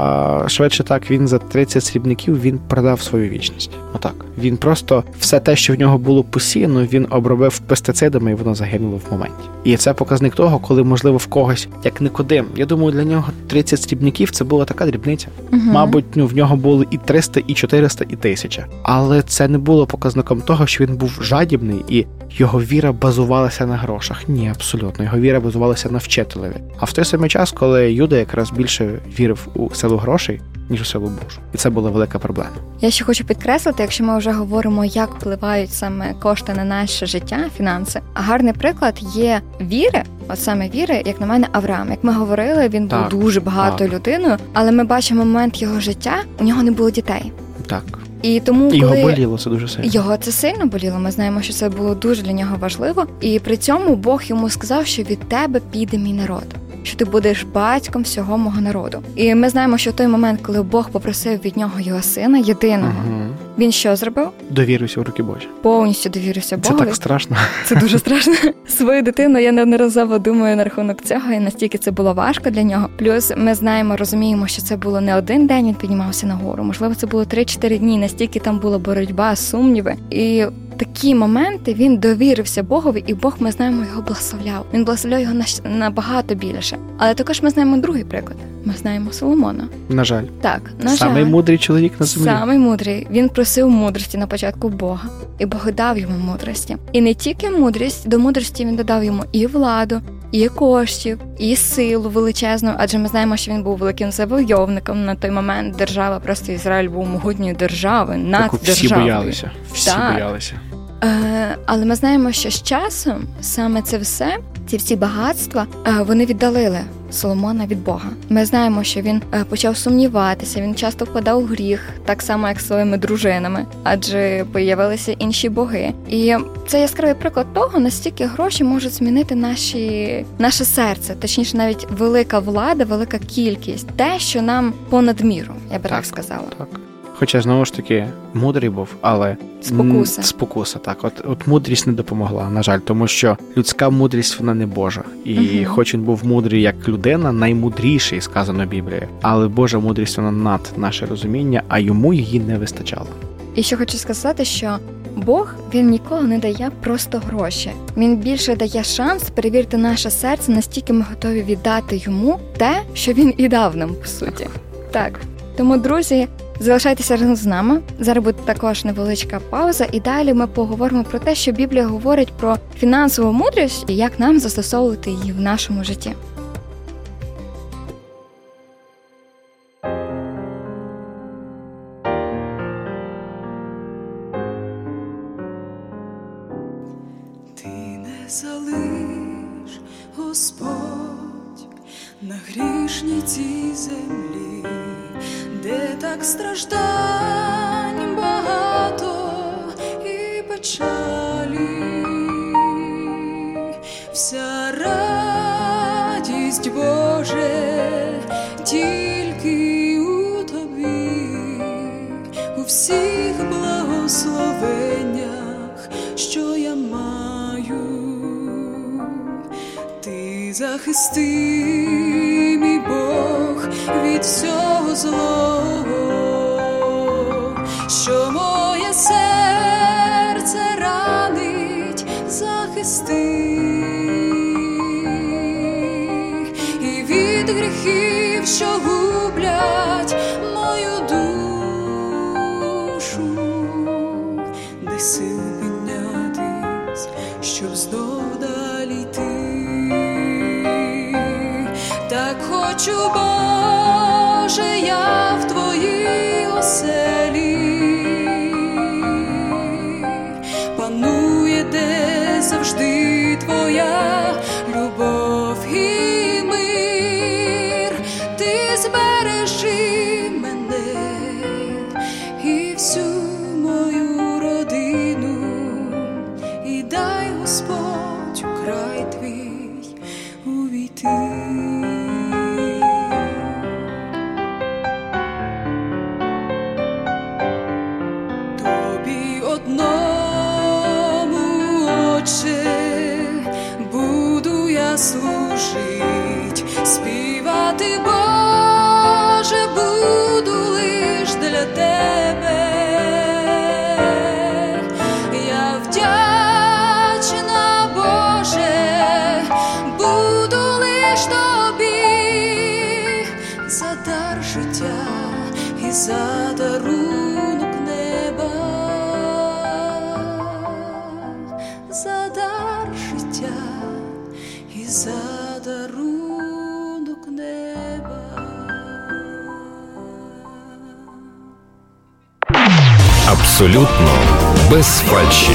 а швидше так, він за 30 срібників він продав свою вічність. Отак. Він просто все те, що в нього було посіяно, він обробив пестицидами, і воно загинуло в моменті. І це показник того, коли, можливо, в когось, як Никодим, я думаю, для нього 30 срібників – це була така дрібниця. Мабуть, в нього було і 300, і 400, і 1000. Але це не було показником того, що він був жадібний, і його віра базувалася на грошах. Ні, абсолютно. Його віра базувалася на вчителеві. А в той самий час, коли Юда якраз більше вірив у силу грошей, ніж у силу Божу. І це була велика проблема. Я ще хочу підкреслити, якщо ми вже говоримо, як впливають саме кошти на наше життя, фінанси. А гарний приклад є віри, от саме віри, як на мене, Авраам. Як ми говорили, він був дуже багатою людиною, але ми бачимо момент його життя, у нього не було дітей. Так. І тому, його коли боліло це дуже сильно. Його це сильно боліло. Ми знаємо, що це було дуже для нього важливо. І при цьому Бог йому сказав, що від тебе піде мій народ, що ти будеш батьком всього мого народу. І ми знаємо, що в той момент, коли Бог попросив від нього його сина, єдиного, він що зробив? Довірився в руки Божі. Повністю довірився Богові. Це так страшно. Це дуже страшно. Свою дитину я неодноразово думаю на рахунок цього, і настільки це було важко для нього. Плюс ми знаємо, розуміємо, що це було не один день, він піднімався нагору. Можливо, це було 3-4 дні, настільки там була боротьба, сумніви. І такі моменти він довірився Богові, і Бог, ми знаємо, його благословляв. Він благословляв його набагато більше. Але також ми знаємо другий приклад. Ми знаємо Соломона. На жаль. Так, на жаль. Самий мудрий чоловік на землі. Самий мудрий. Він просив мудрості на початку Бога. І Бог дав йому мудрості. І не тільки мудрість, до мудрості він додав йому і владу, і коштів, і силу величезну, адже ми знаємо, що він був великим завойовником на той момент. Держава, просто Ізраїль був могутньою державою, наддержавою. Всі боялися. Всі боялися. Але ми знаємо, що з часом саме це все, ці всі багатства, вони віддалили Соломона від Бога. Ми знаємо, що він почав сумніватися, він часто впадав у гріх, так само, як своїми дружинами, адже появилися інші боги. І це яскравий приклад того, настільки гроші можуть змінити наше серце, точніше, навіть велика влада, велика кількість, те, що нам понад міру, я би так сказала. Так. Хоча, знову ж таки, мудрий був, але спокуса, так. От мудрість не допомогла, на жаль, тому що людська мудрість, вона не Божа. І хоч він був мудрий як людина, наймудріший, сказано Біблією, але Божа мудрість, вона над наше розуміння, а йому її не вистачало. І ще хочу сказати, що Бог, він ніколи не дає просто гроші. Він більше дає шанс перевірити наше серце, настільки ми готові віддати йому те, що він і дав нам, по суті. Так. Тому, друзі, Залишайтеся разом з нами. Зараз буде також невеличка пауза, і далі ми поговоримо про те, що Біблія говорить про фінансову мудрість і як нам застосовувати її в нашому житті. Ти не залиш, Господь, на грішній цій землі, де так страждань багато і печалі. Вся радість, Боже, тільки у Тобі, у всіх благословеннях, що я маю. Ти захисти, мій Бог, від всього злого, що моє серце ранить, захисти. І від гріхів, що гублять мою душу, дай сил піднятись, щоб знов далі йти. Так хочу, Боже, я в Твоїй оселі, панує де завжди Твоя любов і мир. Ти збережи мене і всю мою родину, і дай, Господь, у край Твій увійти. Тобі одному, Отче, буду я служить, співати, Боже, буду лиш для Тебе. Я вдячна, Боже, буду лиш Тобі за дар життя і за дарунок неба, за дар життя і за дарунок неба. Абсолютно без фальші.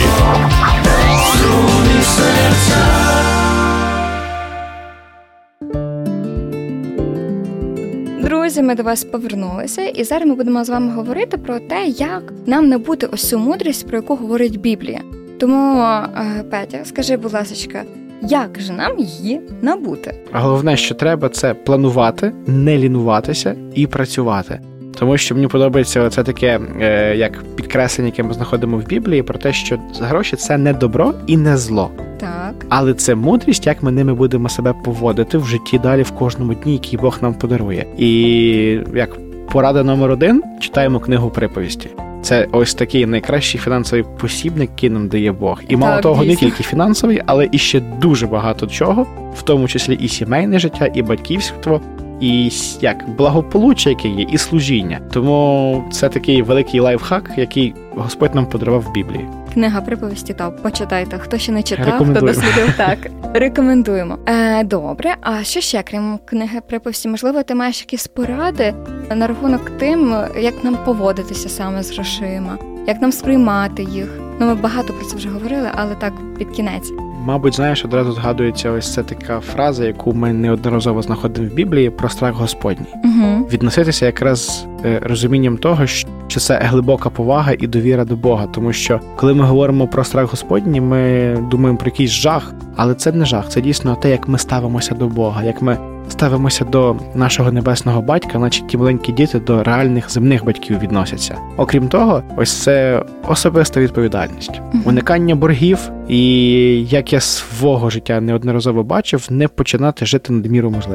Друзі, ми до вас повернулися, і зараз ми будемо з вами говорити про те, як нам набути ось цю мудрість, про яку говорить Біблія. Тому, Петя, скажи, будь ласка, як же нам її набути? Головне, що треба, це планувати, не лінуватися і працювати. Тому що мені подобається це таке, як підкреслення, яке ми знаходимо в Біблії, про те, що гроші – це не добро і не зло. Так. Але це мудрість, як ми ними будемо себе поводити в житті далі в кожному дні, який Бог нам подарує. І як порада номер 1 – читаємо книгу «Приповісті». Це ось такий найкращий фінансовий посібник, який нам дає Бог. І мало того, не тільки фінансовий, але і ще дуже багато чого, в тому числі і сімейне життя, і батьківство, і як благополуччя, яке є, і служіння. Тому це такий великий лайфхак, який Господь нам подарував в Біблії. Книга «Приповісті» топ. Почитайте. Хто ще не читав, хто дослідив, так. Рекомендуємо. Добре, а що ще, крім книги «Приповісті»? Можливо, ти маєш якісь поради на рахунок тим, як нам поводитися саме з грошима, як нам сприймати їх? Ну, ми багато про це вже говорили, але так, під кінець. Мабуть, знаєш, одразу згадується ось це така фраза, яку ми неодноразово знаходимо в Біблії, про страх Господній. Угу. Відноситися якраз розумінням того, що це глибока повага і довіра до Бога. Тому що, коли ми говоримо про страх Господній, ми думаємо про якийсь жах, але це не жах, це дійсно те, як ми ставимося до Бога, як ми ставимося до нашого небесного батька, значить ті маленькі діти до реальних земних батьків відносяться. Окрім того, ось це особиста відповідальність. Уникання боргів і, як я свого життя неодноразово бачив, не починати жити надміру можливостей.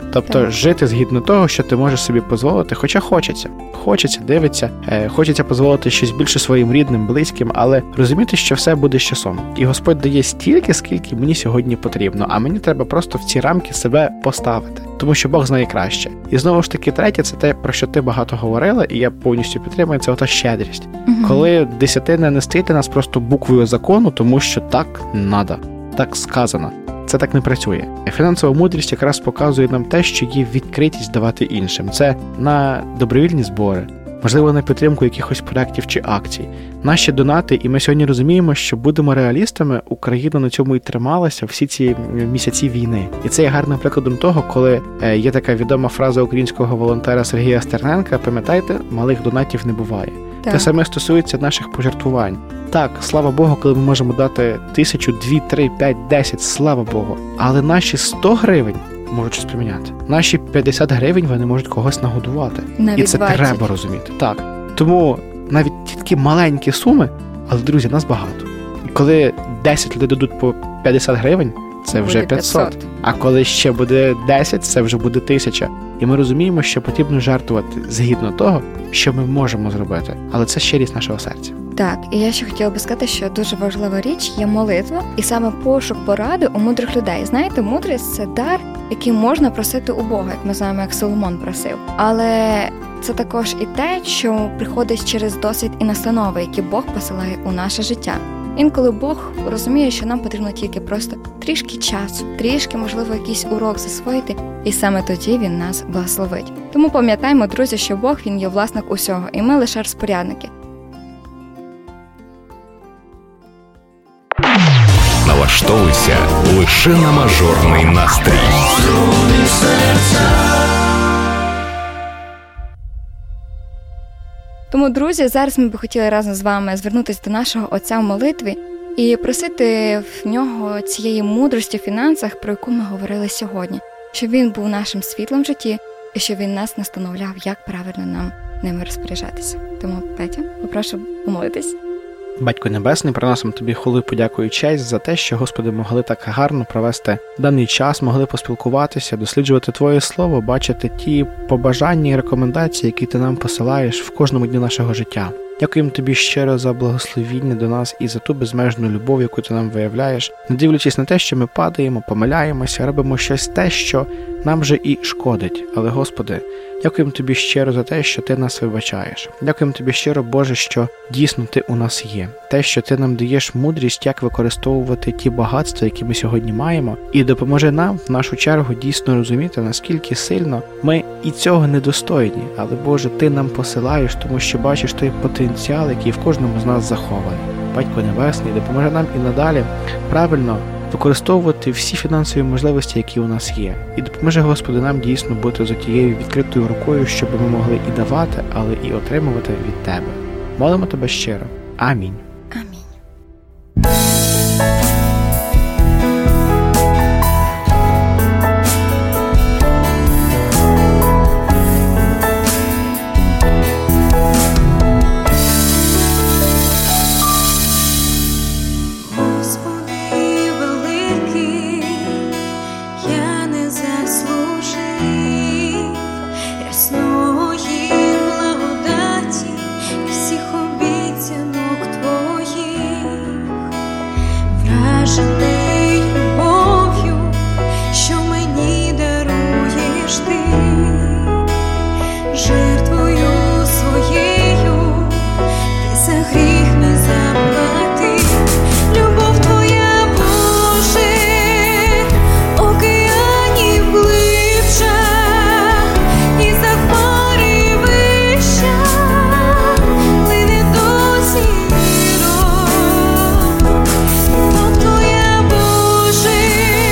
Тобто жити згідно того, що ти можеш собі дозволити, хоча хочеться, дивиться, хочеться дозволити щось більше своїм рідним, близьким, але розуміти, що все буде з часом. І Господь дає стільки, скільки мені сьогодні потрібно, а мені треба просто в ці рамки себе поставити, тому що Бог знає краще. І знову ж таки, третє, це те, про що ти багато говорила, і я повністю підтримую, це ота щедрість. Коли десятина не стоїть для нас просто буквою закону, тому що так надо, так сказано. Це так не працює. Фінансова мудрість якраз показує нам те, що є відкритість давати іншим. Це на добровільні збори, можливо, на підтримку якихось проєктів чи акцій. Наші донати, і ми сьогодні розуміємо, що будемо реалістами, Україна на цьому і трималася всі ці місяці війни. І це є гарним прикладом того, коли є така відома фраза українського волонтера Сергія Стерненка, пам'ятаєте, малих донатів не буває. Те саме стосується наших пожертвувань. Так, слава Богу, коли ми можемо дати 1000, 2, 3, 5, 10, слава Богу. Але наші 100 гривень можуть щось поміняти. Наші 50 гривень вони можуть когось нагодувати. Навіть і це 20. треба розуміти. Так. Тому навіть ті такі маленькі суми, але, друзі, нас багато. І коли 10 людей дадуть по 50 гривень, це вже 500. А коли ще буде 10, це вже буде 1000. І ми розуміємо, що потрібно жертвувати згідно того, що ми можемо зробити. Але це щирість нашого серця. Так, і я ще хотіла би сказати, що дуже важлива річ є молитва і саме пошук поради у мудрих людей. Знаєте, мудрість – це дар, який можна просити у Бога, як ми знаємо, як Соломон просив. Але це також і те, що приходить через досвід і настанови, які Бог посилає у наше життя. Інколи Бог розуміє, що нам потрібно тільки просто трішки часу, трішки, можливо, якийсь урок засвоїти, і саме тоді Він нас благословить. Тому пам'ятаємо, друзі, що Бог, Він є власник усього, і ми лише розпорядники. Налаштовуйся лише на мажорний настрій. Тому, друзі, зараз ми би хотіли разом з вами звернутися до нашого Отця в молитві і просити в нього цієї мудрості в фінансах, про яку ми говорили сьогодні, щоб він був нашим світлом в житті і щоб він нас настановляв, як правильно нам ними розпоряджатися. Тому, Петя, попрошу помолитись. Батько Небесний, приносимо Тобі хвалу і подяку і честь за те, що, Господи, могли так гарно провести даний час, могли поспілкуватися, досліджувати Твоє Слово, бачити ті побажання і рекомендації, які Ти нам посилаєш в кожному дні нашого життя. Дякуємо Тобі щиро за благословіння до нас і за ту безмежну любов, яку Ти нам виявляєш, не дивлячись на те, що ми падаємо, помиляємося, робимо щось те, що нам же і шкодить. Але, Господи, дякуємо Тобі щиро за те, що Ти нас вибачаєш. Дякуємо Тобі щиро, Боже, що дійсно Ти у нас є. Те, що Ти нам даєш мудрість, як використовувати ті багатства, які ми сьогодні маємо, і допоможи нам, в нашу чергу, дійсно розуміти, наскільки сильно ми і цього недостойні. Але, Боже, Ти нам посилаєш, тому що бачиш той потенціал, який в кожному з нас захований. Батько Небесний, допоможи нам і надалі правильно використовувати всі фінансові можливості, які у нас є. І допоможи, Господи, нам дійсно бути за тією відкритою рукою, щоб ми могли і давати, але і отримувати від Тебе. Молимо Тебе щиро. Амінь. Амінь.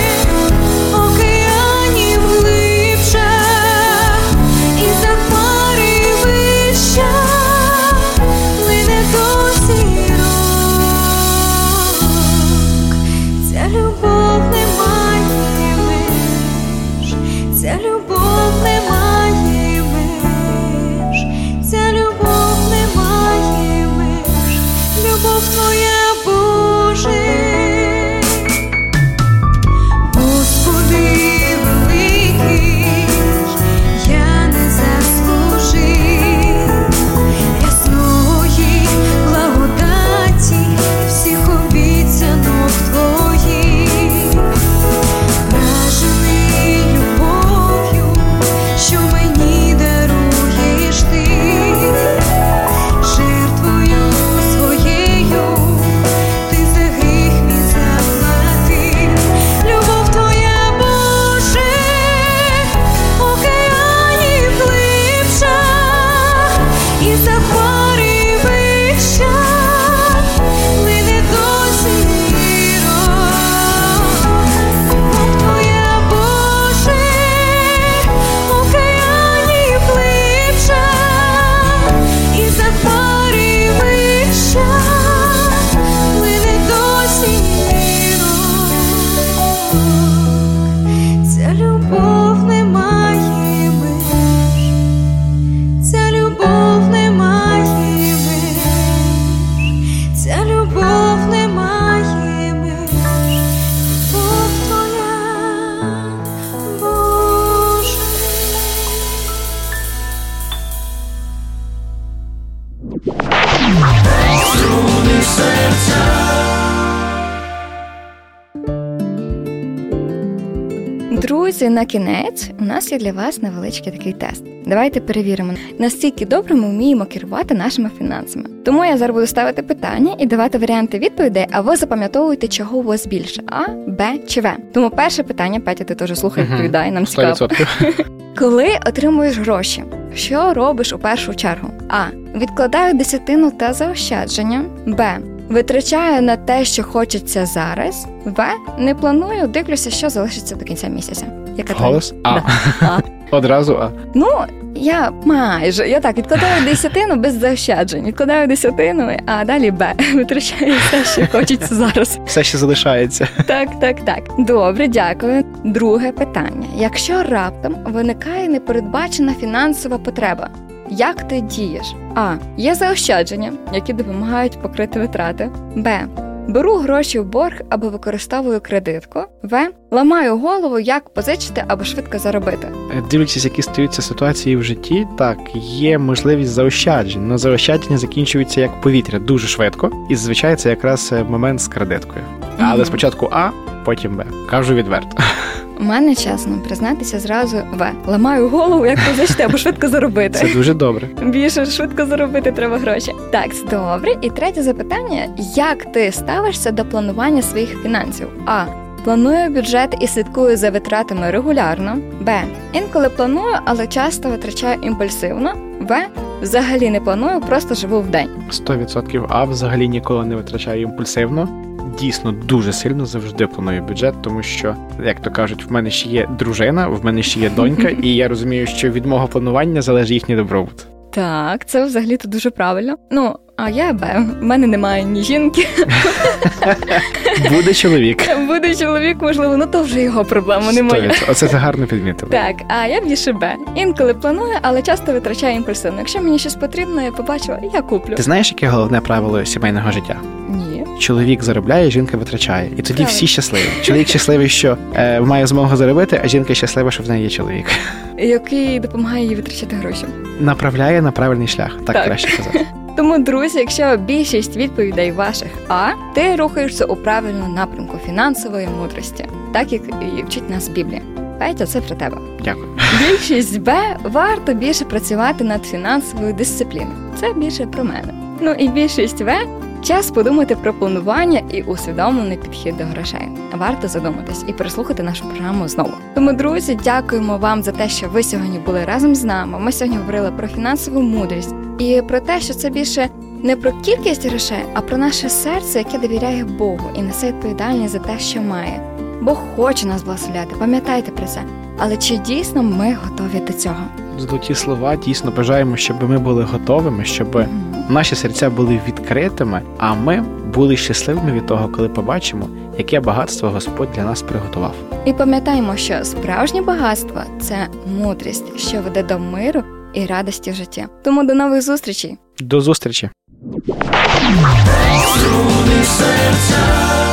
Океанів глибше, і за Друзі, на кінець у нас є для вас невеличкий такий тест. Давайте перевіримо, наскільки добре ми вміємо керувати нашими фінансами. Тому я зараз буду ставити питання і давати варіанти відповідей, а ви запам'ятовуєте, чого у вас більше – А, Б чи В. Тому перше питання, Петя, ти теж слухай, відповідай, нам цікаво. 100%. Коли отримуєш гроші, що робиш у першу чергу? А. Відкладаю десятину та заощадження. Б. Витрачаю на те, що хочеться зараз. В. Не планую, дивлюся, що залишиться до кінця місяця. Яка Голос? А. Да. А. Одразу А. Ну, я так, відкладаю десятину без заощаджень. Відкладаю десятину, а далі Б. Витрачаю все, що хочеться зараз. Все ще залишається. Так. Добре, дякую. Друге питання. Якщо раптом виникає непередбачена фінансова потреба, як ти дієш? А. Є заощадження, які допомагають покрити витрати. Б. Беру гроші в борг або використовую кредитку. В. Ламаю голову, як позичити або швидко заробити. Дивлячись, які стаються ситуації в житті, так, є можливість заощаджень, але заощадження закінчуються як повітря дуже швидко, і зазвичай це якраз момент з кредиткою. Але спочатку А, потім Б. Кажу відверто. У мене, чесно, признатися зразу В. Ламаю голову, як позичити або швидко заробити. Це дуже добре. Більше швидко заробити треба гроші. Так, добре. І третє запитання. Як ти ставишся до планування своїх фінансів? А. Планую бюджет і слідкую за витратами регулярно. Б. Інколи планую, але часто витрачаю імпульсивно. В. Взагалі не планую, просто живу в день. 100% А. Взагалі ніколи не витрачаю імпульсивно. Дійсно, дуже сильно завжди планую бюджет, тому що, як то кажуть, в мене ще є дружина, в мене ще є донька, і я розумію, що від мого планування залежить їхній добробут. Так, це взагалі-то дуже правильно. Ну, а я Б. В мене немає ні жінки. Буде чоловік. Буде чоловік, можливо, то вже його проблема, не моя. Оце це гарно підмітили. Так, а я більше Б. Інколи планую, але часто витрачаю імпульсивно. Якщо мені щось потрібно, я побачила, я куплю. Ти знаєш, яке головне правило сімейного життя? Ні. Чоловік заробляє, жінка витрачає. І тоді всі щасливі. Чоловік щасливий, що має змогу заробити, а жінка щаслива, що в неї є чоловік. Який допомагає їй витрачати гроші. Направляє на правильний шлях, так краще казати. Тому, друзі, якщо більшість відповідей ваших А, ти рухаєшся у правильному напрямку фінансової мудрості, так як і вчить нас Біблія. Петя, це про тебе. Дякую. Більшість Б, варто більше працювати над фінансовою дисципліною. Це більше про мене. Ну і більшість В, час подумати про планування і усвідомлений підхід до грошей. Варто задуматись і переслухати нашу програму знову. Тому, друзі, дякуємо вам за те, що ви сьогодні були разом з нами. Ми сьогодні говорили про фінансову мудрість і про те, що це більше не про кількість грошей, а про наше серце, яке довіряє Богу і несе відповідальність за те, що має. Бог хоче нас благословляти, пам'ятайте про це. Але чи дійсно ми готові до цього? Золоті слова, дійсно бажаємо, щоб ми були готовими, щоб наші серця були відкритими, а ми були щасливими від того, коли побачимо, яке багатство Господь для нас приготував. І пам'ятаємо, що справжнє багатство – це мудрість, що веде до миру і радості в житті. Тому до нових зустрічей! До зустрічі! Струни серця.